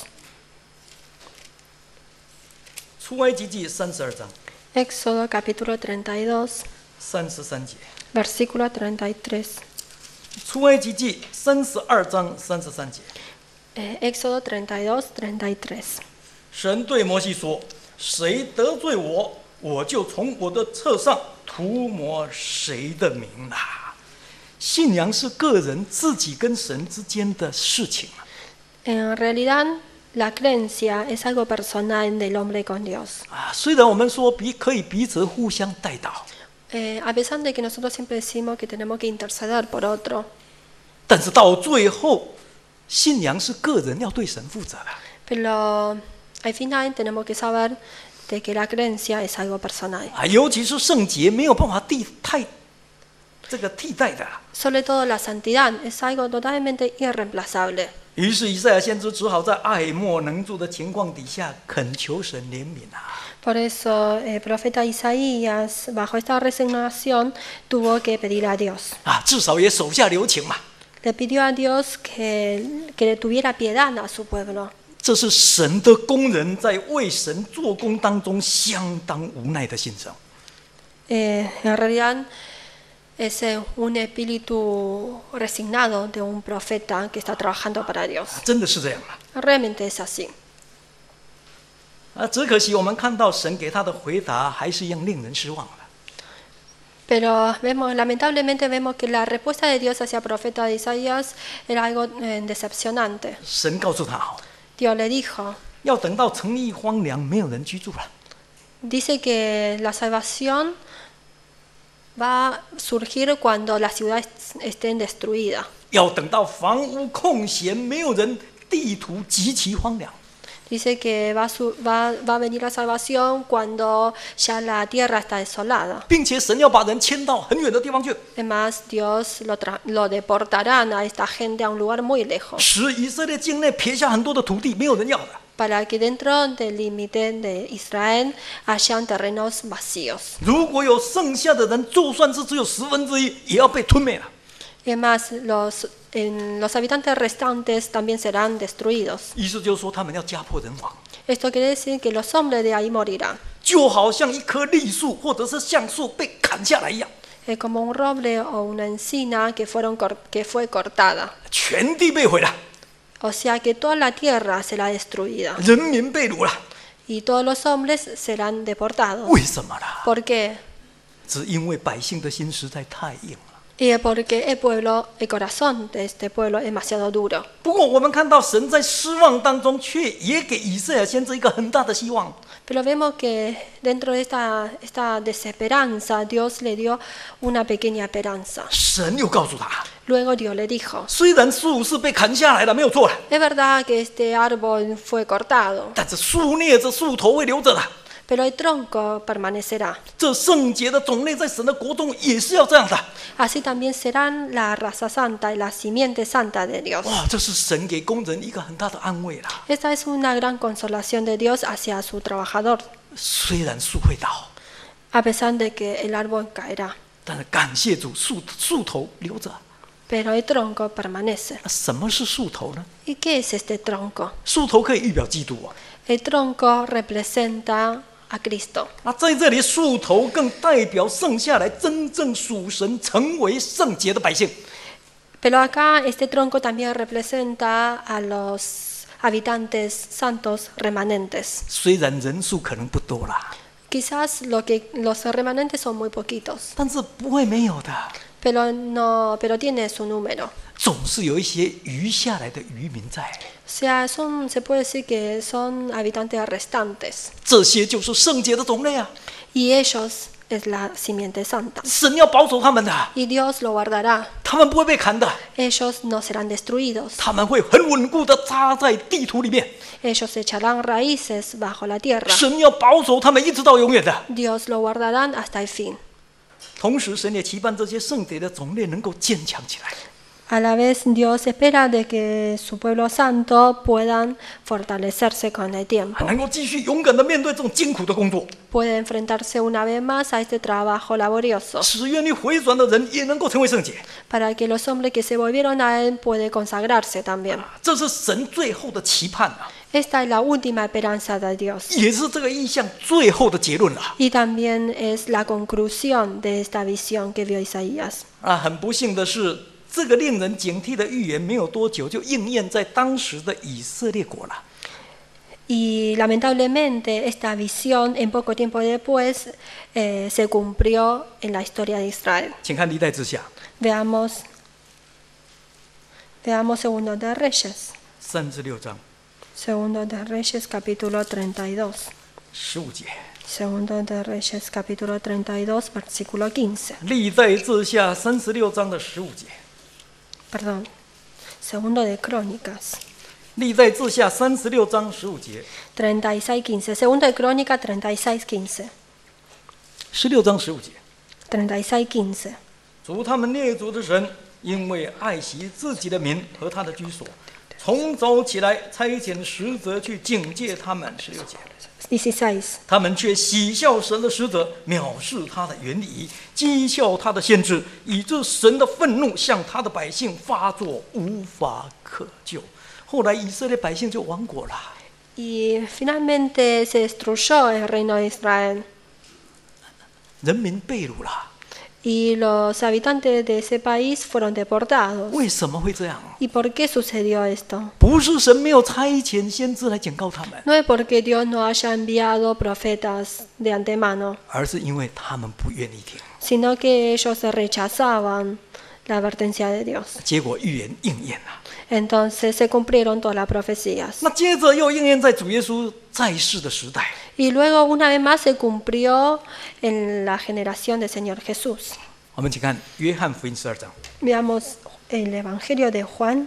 出埃及记三十二章 Éxodo capítulo treinta y dos, 三十三节。 versículo treinta y tres. 出埃及记三十二章三十三节， Eh, Éxodo treinta y dos, treinta y tres. 神对摩西说：“谁得罪我，我就从我的册上涂抹谁的名啊！”信仰是个人自己跟神之间的事情啊。 En realidad, la creencia es algo personal del hombre con Dios. 啊，虽然我们说彼可以彼此互相代祷， Eh, a pesar de que nosotros siempre decimos que tenemos que interceder por otro, 但是到最后，信仰是个人要对神负责的。 pero al final tenemos que saber de que la creencia es algo personal. 啊，尤其是圣洁没有办法替太这个替代的。 Sobre todo la santidad es algo totalmente irreemplazable. 于是以赛亚先知只好在爱莫能助的情况底下恳求神怜悯啊。 Por eso el profeta Isaías, bajo esta resignación, tuvo que pedir a Dios. 啊，至少也手下留情嘛。 Le pidió a Dios que, que le tuviera piedad a su pueblo. 这是神的工人在为神做工当中相当无奈的心声。 Eh, en realidad es eh, un espíritu resignado de un profeta que está trabajando para Dios. 真的是这样啊。 Realmente es así. 啊，只可惜我们看到神给他的回答还是一样令人失望的。 Pero vemos, lamentablemente vemos que la respuesta de Dios hacia el profeta de Isaías era algo eh, decepcionante. 神告诉他哦， Dios le dijo, 要等到城邑荒凉，没有人居住了， dice que la salvación va a surgir cuando las ciudades estén destruidas. 要等到房屋空闲，没有人，地土极其荒凉。 Dice que va a, su- va, va a venir la salvación cuando ya la tierra está desolada. 并且神要把人迁到很远的地方去， Además, Dios lo, tra- lo deportarán a esta gente a un lugar muy lejos, 使以色列境内撇下很多的土地，没有人要的。 para que dentro del límite de Israel hayan terrenos vacíos. 如果有剩下的人，就算是只有十分之一，也要被吞灭了。 Además, los, en- los habitantes restantes también serán destruidos. 意思就是说，他们要家破人亡， Esto quiere decir que los hombres de ahí morirán. 就好像一棵栗树或者是橡树被砍下来一样， Es como un roble o una encina que, fueron cor- que fue cortada. 全地被毁了， O sea que toda la tierra será destruida 人民被掳了。 y todos los hombres serán deportados. 为什么呢？ ¿Por qué? 只因为百姓的心实在太硬了。 Y es porque el pueblo, el corazón de este pueblo es demasiado duro. 不过，我们看到神在失望当中，却也给以赛亚先知一个很大的希望。 Pero vemos que dentro de esta, esta desesperanza, Dios le dio una pequeña esperanza. 神又告诉他， Luego Dios le dijo, 虽然树是被砍下来了，没有错了， es verdad que este árbol fue cortado, 但是树叶这树头会留着的。 pero el tronco permanecerá. 这圣洁的种类在神的国中也是要这样的。 Así también serán la raza santa y la simiente santa de Dios. 哇，这是神给工人一个很大的安慰啦。 Esta es una gran consolación de Dios hacia su trabajador, 虽然树会倒， a pesar de que el árbol caerá, 但是感谢主，树树头留着。 pero el tronco permanece. 那什么是树头呢？ ¿Y qué es este tronco? 树头可以预表基督啊。 El tronco representa a Cristo. 那在这里，树头更代表剩下来真正属神、成为圣洁的百姓。 Pero acá este tronco también representa a los habitantes santos remanentes. 虽然人数可能不多啦， Quizás lo que, los remanentes son muy poquitos, 但是不会没有的， pero, no, pero tiene su número. 总是有一些余下来的渔民在。 O sea, son, se puede decir que son habitantes restantes. 这些就是圣洁的种类啊。 Y ellos, es la simiente santa. 神要保守他们的， Y Dios lo guardará. 他们不会被砍的， Ellos no serán destruidos. 他们会很稳固的扎在地土里面。 Ellos echarán raíces bajo la tierra. 神要保守他们一直到永远的。 Dios lo guardarán hasta el fin. 同时，神也期盼这些圣洁的种类能够坚强起来。 A la vez, Dios espera de que su pueblo santo puedan fortalecerse con el tiempo. 能够继续勇敢的面对这种艰苦的工作， Puede enfrentarse una vez más a este trabajo laborioso, 使愿意回转的人也能够成为圣洁。 para que los hombres que se volvieron a él puedan consagrarse también. 这是神最后的期盼啊， Esta es la última esperanza de Dios. 也是这个意象最后的结论啊。 Y también es la conclusión de esta visión que vio Isaías. 啊，很不幸的是，这个令人警惕的预言没有多久就应验在当时的以色列国了。 Y lamentablemente esta visión en poco tiempo después eh, se cumplió en la historia de Israel. 请看历代志下 Veamos, veamos Segundo de Reyes. 三至六章 Segundo de Reyes capítulo treinta y dos. 十五节。 Segundo de Reyes capítulo treinta y dos versículo quince. 历代志下三十六章的十五节。 Perdón. Segundo de Crónicas 历代志下三十六章十五节。 treinta y seis quince. Segundo de Crónica treinta y seis quince. 十六章十五节。 treinta y seis quince. 主他们列祖的神，因为爱惜自己的民和他的居所，从早起来差遣使者去警戒他们。十六节。 dieciséis. 他们却喜笑神的使者，藐视他的原理，讥笑他的先知，以致神的愤怒向他的百姓发作，无法可救。后来以色列百姓就亡国了。 Y finalmente se destruyó el reino de Israel. 人民被掳了。 Y los habitantes de ese país fueron deportados. 为什么会这样？ ¿Y por qué sucedió esto? 不是神没有差遣先知来警告他们， No es porque Dios no haya enviado profetas de antemano, 而是因为他们不愿意听。 sino que ellos rechazaban la advertencia de Dios. 结果预言应验了。 Entonces se cumplieron todas las profecías. 那接着又应验在主耶稣在世的时代。 Y luego una vez más se cumplió en la generación del Señor Jesús. 我们请看约翰福音十二章。 Veamos el Evangelio de Juan.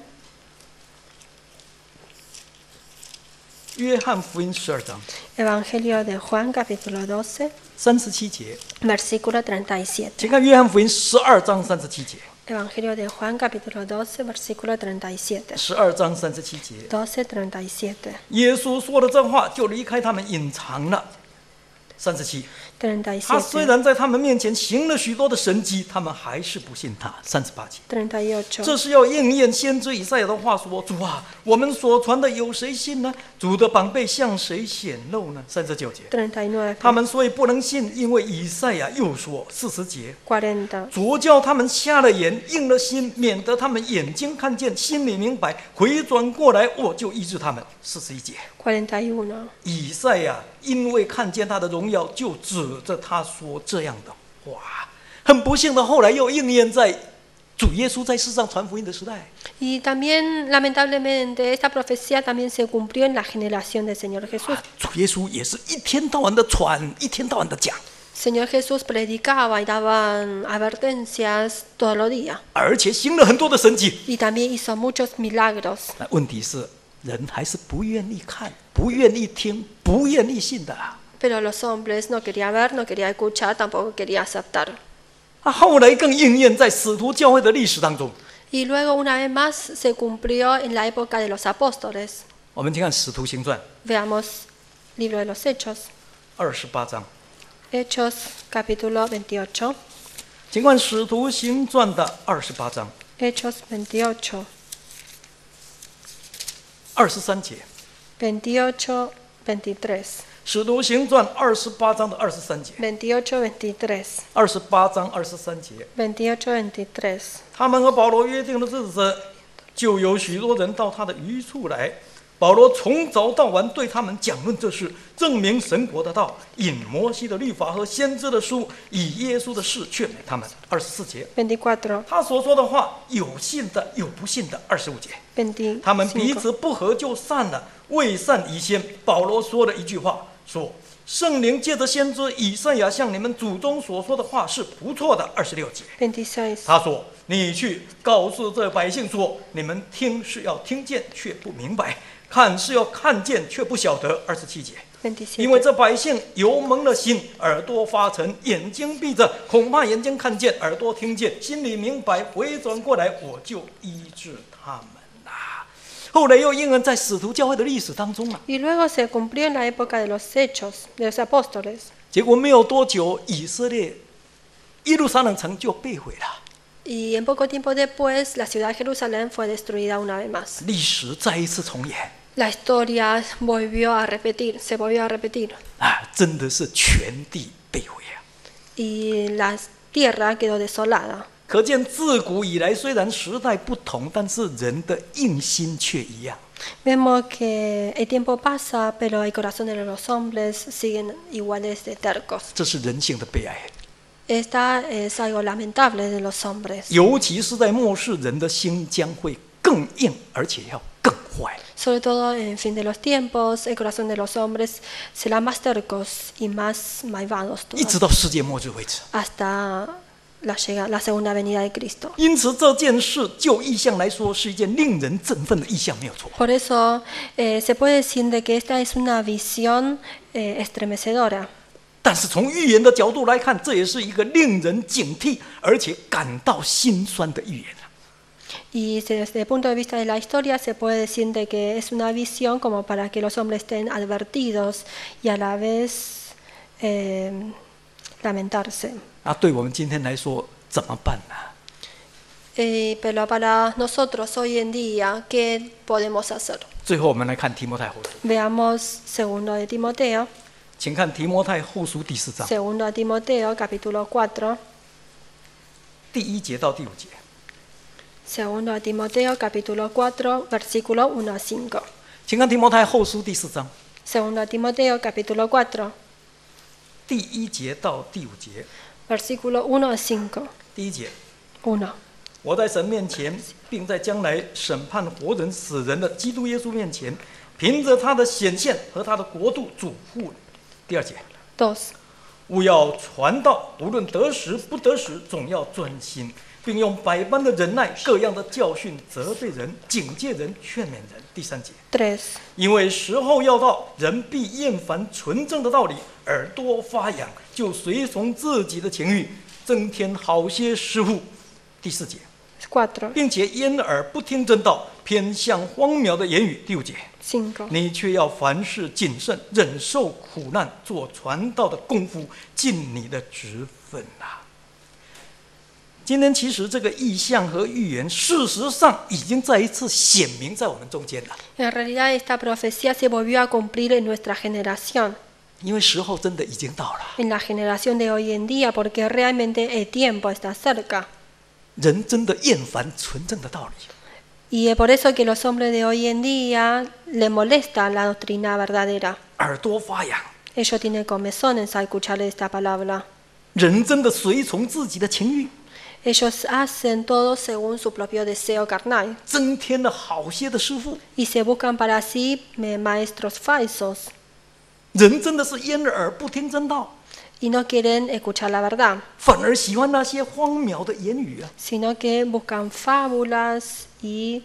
约翰福音十二章 Evangelio de Juan, capítulo doce, 三十七节， versículo treinta y siete. 请看约翰福音十二章三十七节。 Evangelio de Juan, capítulo doce, versículo treinta y siete. 十二章三十七节， doce, treinta y siete. 耶稣说了这话，就离开他们，隐藏了。三十七， treinta y 他虽 siete. 然在他们面前行了许多的神迹，他们还是不信他。三十八节， treinta y ocho. 这是要应验先知以赛亚的话说：“主啊，我们所传的有谁信呢？主的膀臂向谁显露呢？”三十九节， treinta y nueve. 他们所以不能信，因为以赛亚又说：“四十节， cuarenta. 主叫他们瞎了眼，硬了心，免得他们眼睛看见，心里明白，回转过来，我就医治他们。”四十一节， cuarenta y uno. 以赛亚因为看见他的荣耀，就指着他说这样的话。很不幸的，后来又应验在主耶稣在世上传福音的时代。 Y también, lamentablemente, esta profecía también se cumplió en la generación del Señor Jesús. 主耶稣也是一天到晚的传，一天到晚的讲， Señor Jesús predicaba y daban advertencias todos los días. 而且行了很多的神迹。 Y también hizo muchos milagros. 那问题是，人还是不愿意看，不愿意听，不愿意信的啊。 Pero los hombres no querían ver, no querían escuchar, tampoco querían aceptar. 啊，后来更应验在使徒教会的历史当中。 Y luego una vez más se cumplió en la época de los apóstoles. 我们听看《使徒行传》 Veamos libro de los Hechos. 二十八章， Hechos capítulo veintiocho. 请看《使徒行传》的二十八章 Hechos veintiocho. 二十三节， veintiocho, veintitrés. 《使徒行传》二十八章的二十三节， veintiocho, veintitrés. 二十八章二十三节， veintiocho, veintitrés. 他们和保罗约定的日子，就有许多人到他的寓处来。保罗从早到晚对他们讲论这事，证明神国的道，引摩西的律法和先知的书，以耶稣的事劝勉他们。二十四节， veinticuatro, 他所说的话，有信的，有不信的。二十五节，他们彼 veinticinco. 此不和就散了。未散以先，保罗说了一句话，说：“ 圣灵借着先知以赛亚向你们祖宗所说的话是不错的。二十六节， veintiséis. 他说：“你去告诉这百姓说，你们听是要听见，却不明白；看是要看见，却不晓得。”二十七节，因为 veintisiete. 这百姓油蒙了心，耳朵发沉，眼睛闭着，恐怕眼睛看见，耳朵听见，心里明白，回转过来，我就医治他们啦。后来又应验在使徒教会的历史当中了。 Y luego se cumplió en la época de los hechos, de los apóstoles. 结果没有多久，以色列耶路撒冷城就被毁了， Y en poco tiempo después, la ciudad de Jerusalén fue destruida una vez más. 历史再一次重演 La historia volvió a repetir, se volvió a repetir. 啊！真的是全地被毁啊！ Y la tierra quedó desolada. 可见自古以来，虽然时代不同，但是人的硬心却一样。 Vemos que el tiempo pasa, pero el corazón de los hombres siguen iguales de tercos. 这是人性的悲哀， Esta es algo lamentable de los hombres. 尤其是在末世，人的心将会更硬，而且要更坏。 Sobre todo en fin de los tiempos, el corazón de los hombres será más tercos y más malvados 一直 todavía, 到世界末日为止。 hasta la, llega, la segunda venida de Cristo. 因此，这件事就意象来说，是一件令人振奋的意象，没有错。 Por eso eh, se puede decir de que esta es una visión eh, estremecedora. 但是从预言的角度来看，这也是一个令人警惕而且感到心酸的预言。 Y desde el punto de vista de la historia se puede decir de que es una visión como para que los hombres estén advertidos y a la vez eh, lamentarse. 啊，对我们今天来说怎么办呢？ Eh, pero para nosotros hoy en día, ¿qué podemos hacer? 最后我们来看提摩太后书， Veamos segundo de Timoteo, 请看提摩太后书第四章 segundo de Timoteo, capítulo cuatro, 第一节到第五节。 segundo de Timoteo, capítulo cuatro, versículo uno a cinco. 请看提摩太后书第四章 Segundo de Timoteo, capítulo cuatro, 第一节到第五节。 versículo uno a cinco. 第一节， uno. 我在神面前，并在将来审判活人死人的基督耶稣面前，凭着他的显现和他的国度嘱咐。第二节， dos. 务要传道，无论得时不得时，总要专心，并用百般的忍耐，各样的教训，责备人、警戒人、劝勉人。第三节， tres. 因为时候要到，人必厌烦纯正的道理，耳朵发痒，就随从自己的情欲，增添好些师傅。第四节， cuatro. 并且掩耳不听真道，偏向荒谬的言语。第五节， cinco. 你却要凡事谨慎，忍受苦难，做传道的功夫，尽你的职分啊！今天其实这个意象和预言，事实上已经再一次显明在我们中间了。 En realidad esta profecía se volvió a cumplir en nuestra generación, 因为时候真的已经到了， en la generación de hoy en día, porque realmente el tiempo está cerca. 人真的厌烦纯正的道理， Y es por eso que los hombres de hoy en día les molesta la doctrina verdadera. 耳朵发痒， Ellos tienen comezones al escuchar esta palabra. 人真的随从自己的情欲， Ellos hacen todo según su propio deseo carnal 增添了好些的师傅。 y se buscan para sí eh, maestros falsos 人真的是掩耳不听真道， y no quieren escuchar la verdad, 反而喜欢那些荒谬的言语啊！ sino que buscan fábulas y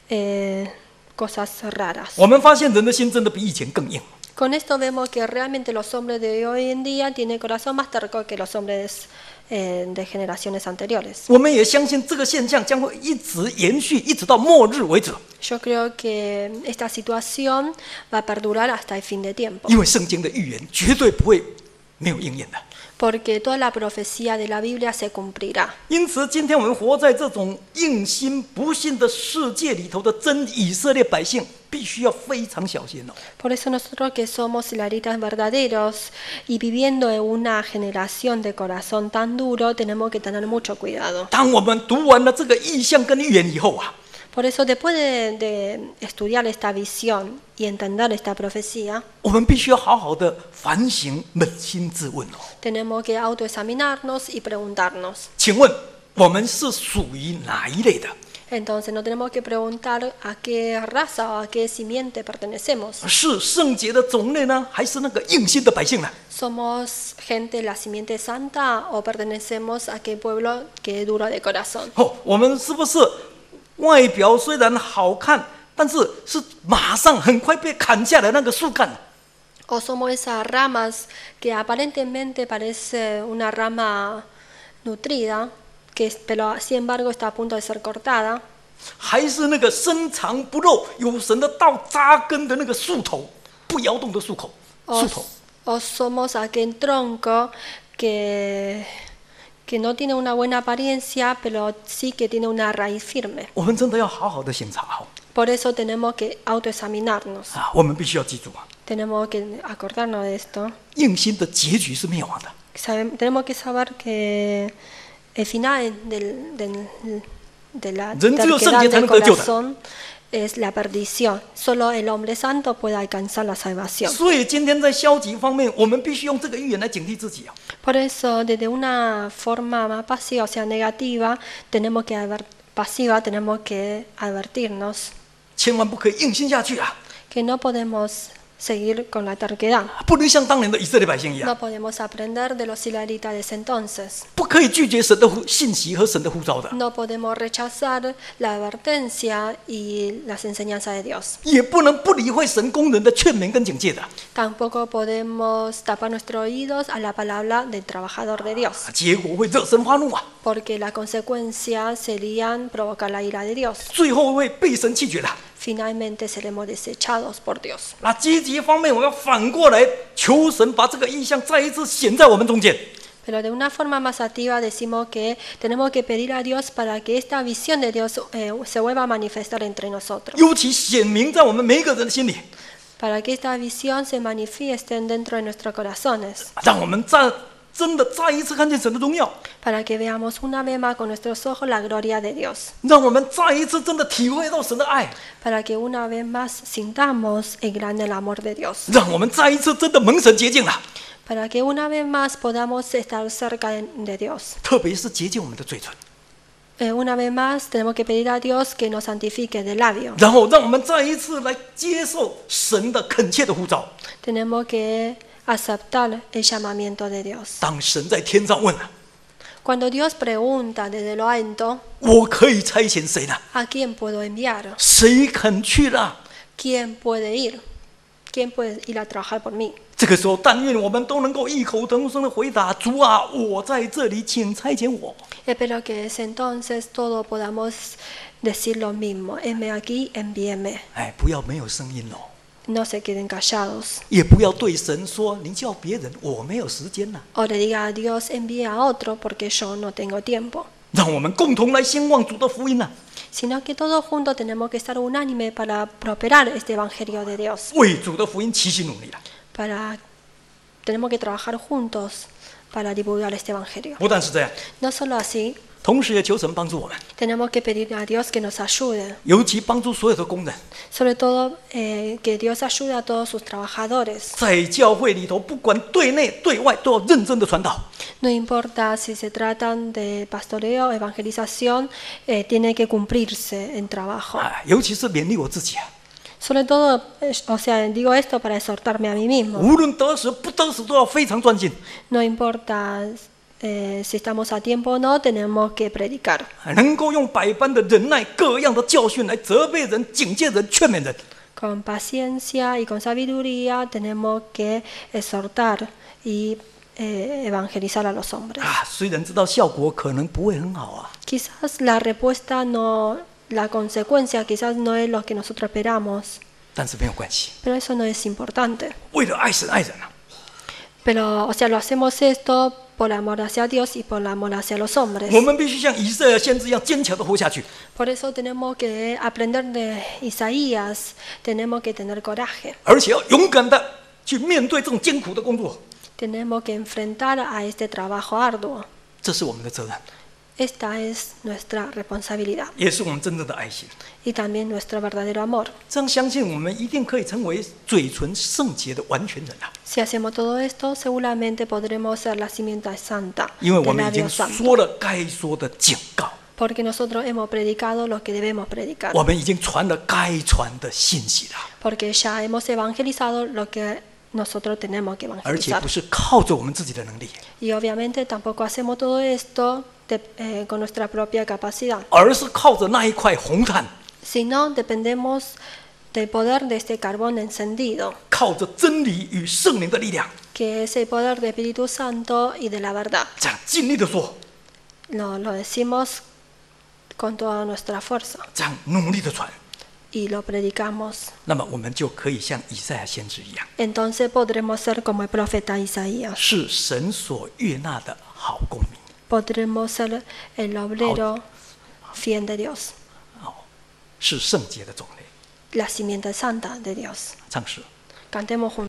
eh, cosas raras. 我们发现人的心真的比以前更硬。 Con esto vemos que realmente los hombres de hoy en día tienen el corazón más terco que los hombres eh, de generaciones anteriores. 我们也相信这个现象将会一直延续，一直到末日为止。 Yo creo que esta situación va a perdurar hasta el fin de tiempo, 因为圣经的预言绝对不会没有应验的。 porque toda la profecía de la Biblia se cumplirá. 因此，今天我们活在这种硬心不信的世界里头的真以色列百姓，必须要非常小心哦。 Por eso nosotros que somos israelitas verdaderos y viviendo en una generación de corazón tan duro, tenemos que tener mucho cuidado. 当我们读完了这个意象跟预言以后啊， Por eso después de, de estudiar esta visión y entender esta profecía, 我们必须要好好的反省、扪心自问哦。 tenemos que autoexaminarnos y preguntarnos, 请问我们是属于哪一类的？ Entonces no tenemos que preguntar a qué raza o a qué simiente pertenecemos. 是圣洁的种类呢，还是那个硬心的百姓呢？ ¿Somos gente de la simiente santa o pertenecemos a qué pueblo que es duro de corazón? 哦，我们是不是外表虽然好看，但是是马上很快被砍下来那个树干？ ¿O somos esas ramas que aparentemente parece una rama nutrida, que pero sin embargo está a punto de ser cortada? 还是那个深藏不露、有神的道扎根的那个树头，不摇动的树口树 ¿O, 头？ o somos aquel tronco que, que no tiene una buena apariencia, pero sí que tiene una raíz firme? 我们真的要好好的审查哦 Por eso tenemos que autoexaminarnos. 啊！我们必须要记住啊， Tenemos que acordarnos de esto. 硬心的结局是灭亡的。 Sabe- tenemos que saber que el final del, del, de la Ren只有圣 terquedad 洁才 del 能得救的。 corazón es la perdición. Solo el hombre santo puede alcanzar la salvación. 所以今天在消极方面，我们必须用这个预言来警惕自己啊！ Por eso, desde una forma más pasiva, o sea, negativa, tenemos que adver- pasiva, tenemos que advertirnos 千万不可以硬心下去啊！ que no podemos seguir con la terquedad. 不能像当年的以色列百姓一样， No podemos aprender de los israelitas de ese entonces. 不可以拒绝神的呼信息和神的呼召的， No podemos rechazar la advertencia y las enseñanzas de Dios. 也不能不理会神工人的劝勉跟警戒的。 Tampoco podemos tapar nuestros oídos a la palabra del trabajador de Dios, 结果会惹神发怒啊！ porque las consecuencias serían provocar la ira de Dios. 最后会被神弃绝的。 Finalmente seremos desechados por Dios. 那积极方面，我要反过来求神把这个意象再一次显在我们中间。 Pero de una forma más activa decimos que tenemos que pedir a Dios para que esta visión de Dios eh, se vuelva a manifestar entre nosotros, 尤其显明在我们每一个人的心里， para que esta visión se manifieste dentro de nuestros corazones, 让我们再真的再一次看见神的荣耀， para que veamos una vez más con nuestros ojos la gloria de Dios, 让我们再一次真的体会到神的爱， para que una vez más sintamos el grande amor de Dios, 让我们再一次真的蒙神洁净了， para que una vez más podamos estar cerca de, de Dios. 特别是洁净我们的嘴唇， Eh, una vez más tenemos que pedir a Dios que nos santifique de labio. 然后让我们再一次来接受神的恳切的呼召。 Tenemos que aceptar el llamamiento de Dios. 当神在天上问了， Cuando Dios pregunta desde lo alto, 我可以差遣谁呢？ ¿a quién puedo enviar? 谁肯去呢？ ¿Quién puede ir? ¿Quién puede ir a trabajar por mí? 这个时候，但愿我们都能够异口同声的回答：主啊，我在这里，请差遣我。 Espero que es entonces todos podamos decir lo mismo. Heme aquí, envíeme. 哎，不要没有声音哦， No se queden callados. 也不要对神说：你叫别人，我没有时间呐、 O le diga a Dios, envíe a otro porque yo no tengo tiempo. 让我们共同来兴旺主的福音呐、 Sino que todos juntos tenemos que estar unánime para prosperar este evangelio de Dios. 为主的福音齐心努力了。 Para, tenemos que trabajar juntos para divulgar este evangelio. 不但是这样， No solo así, 同时也求神帮助我们， tenemos que pedir a Dios que nos ayude. 尤其帮助所有的工人， Sobre todo, eh, que Dios ayude a todos sus trabajadores. 在教会里头，不管对内对外，都要认真的传道。 No importa si se tratan de pastoreo, evangelización, eh, tiene que cumplirse en trabajo. 啊，尤其是勉励我自己啊， Sobre todo, eh, o sea, digo esto para exhortarme a mí mismo. 无论得时不得时，都要非常专心， No importa eh, si estamos a tiempo o no, tenemos que predicar. 能够用百般的忍耐、各样的教训来责备人、警戒人、劝勉人。 Con paciencia y con sabiduría tenemos que exhortar y eh, evangelizar a los hombres. 啊，虽然知道效果可能不会很好啊， Quizás la respuesta no, la consecuencia quizás no es lo que nosotros esperamos, 但是没有关系， pero eso no es importante. 为了爱神爱人啊， Pero, o sea, lo hacemos esto por amor hacia Dios y por amor hacia los hombres. 我们必须像以赛亚先知一样坚强的活下去。 Por eso tenemos que aprender de Isaías, tenemos que tener coraje, 而且要勇敢的去面对这种艰苦的工作， tenemos que enfrentar a este trabajo arduo. 这是我们的责任， Esta es nuestra responsabilidad 也是我们真正的爱心。 y también nuestro verdadero amor. 这样相信我们一定可以成为嘴唇圣洁的完全人啊！ Si hacemos todo esto, seguramente podremos ser la simiente santa 因为我 del 们已经 labio santo. 说了该说的警告， porque nosotros hemos predicado lo que debemos predicar, 我们已经传了该传的信息了， porque ya hemos evangelizado lo que nosotros tenemos que 而且 evangelizar. 不是靠着我们自己的能力， Y obviamente tampoco hacemos todo esto de- eh, con nuestra propia capacidad, 而是靠着那一块红炭， sino dependemos del poder de este carbón encendido, 靠着真理与圣灵的力量， que es el poder del Espíritu Santo y de la verdad. 这样尽力的说， Lo, lo decimos con toda nuestra fuerza 这样努力的传， y lo predicamos. 那么我们就可以像以赛亚先知一样， Entonces podremos ser como el profeta Isaías. 是神所悦纳的好公民。 Podremos ser el obrero fiel de Dios, 是圣洁的种类。 la simiente santa de Dios. 唱诗。 Cantemos juntos.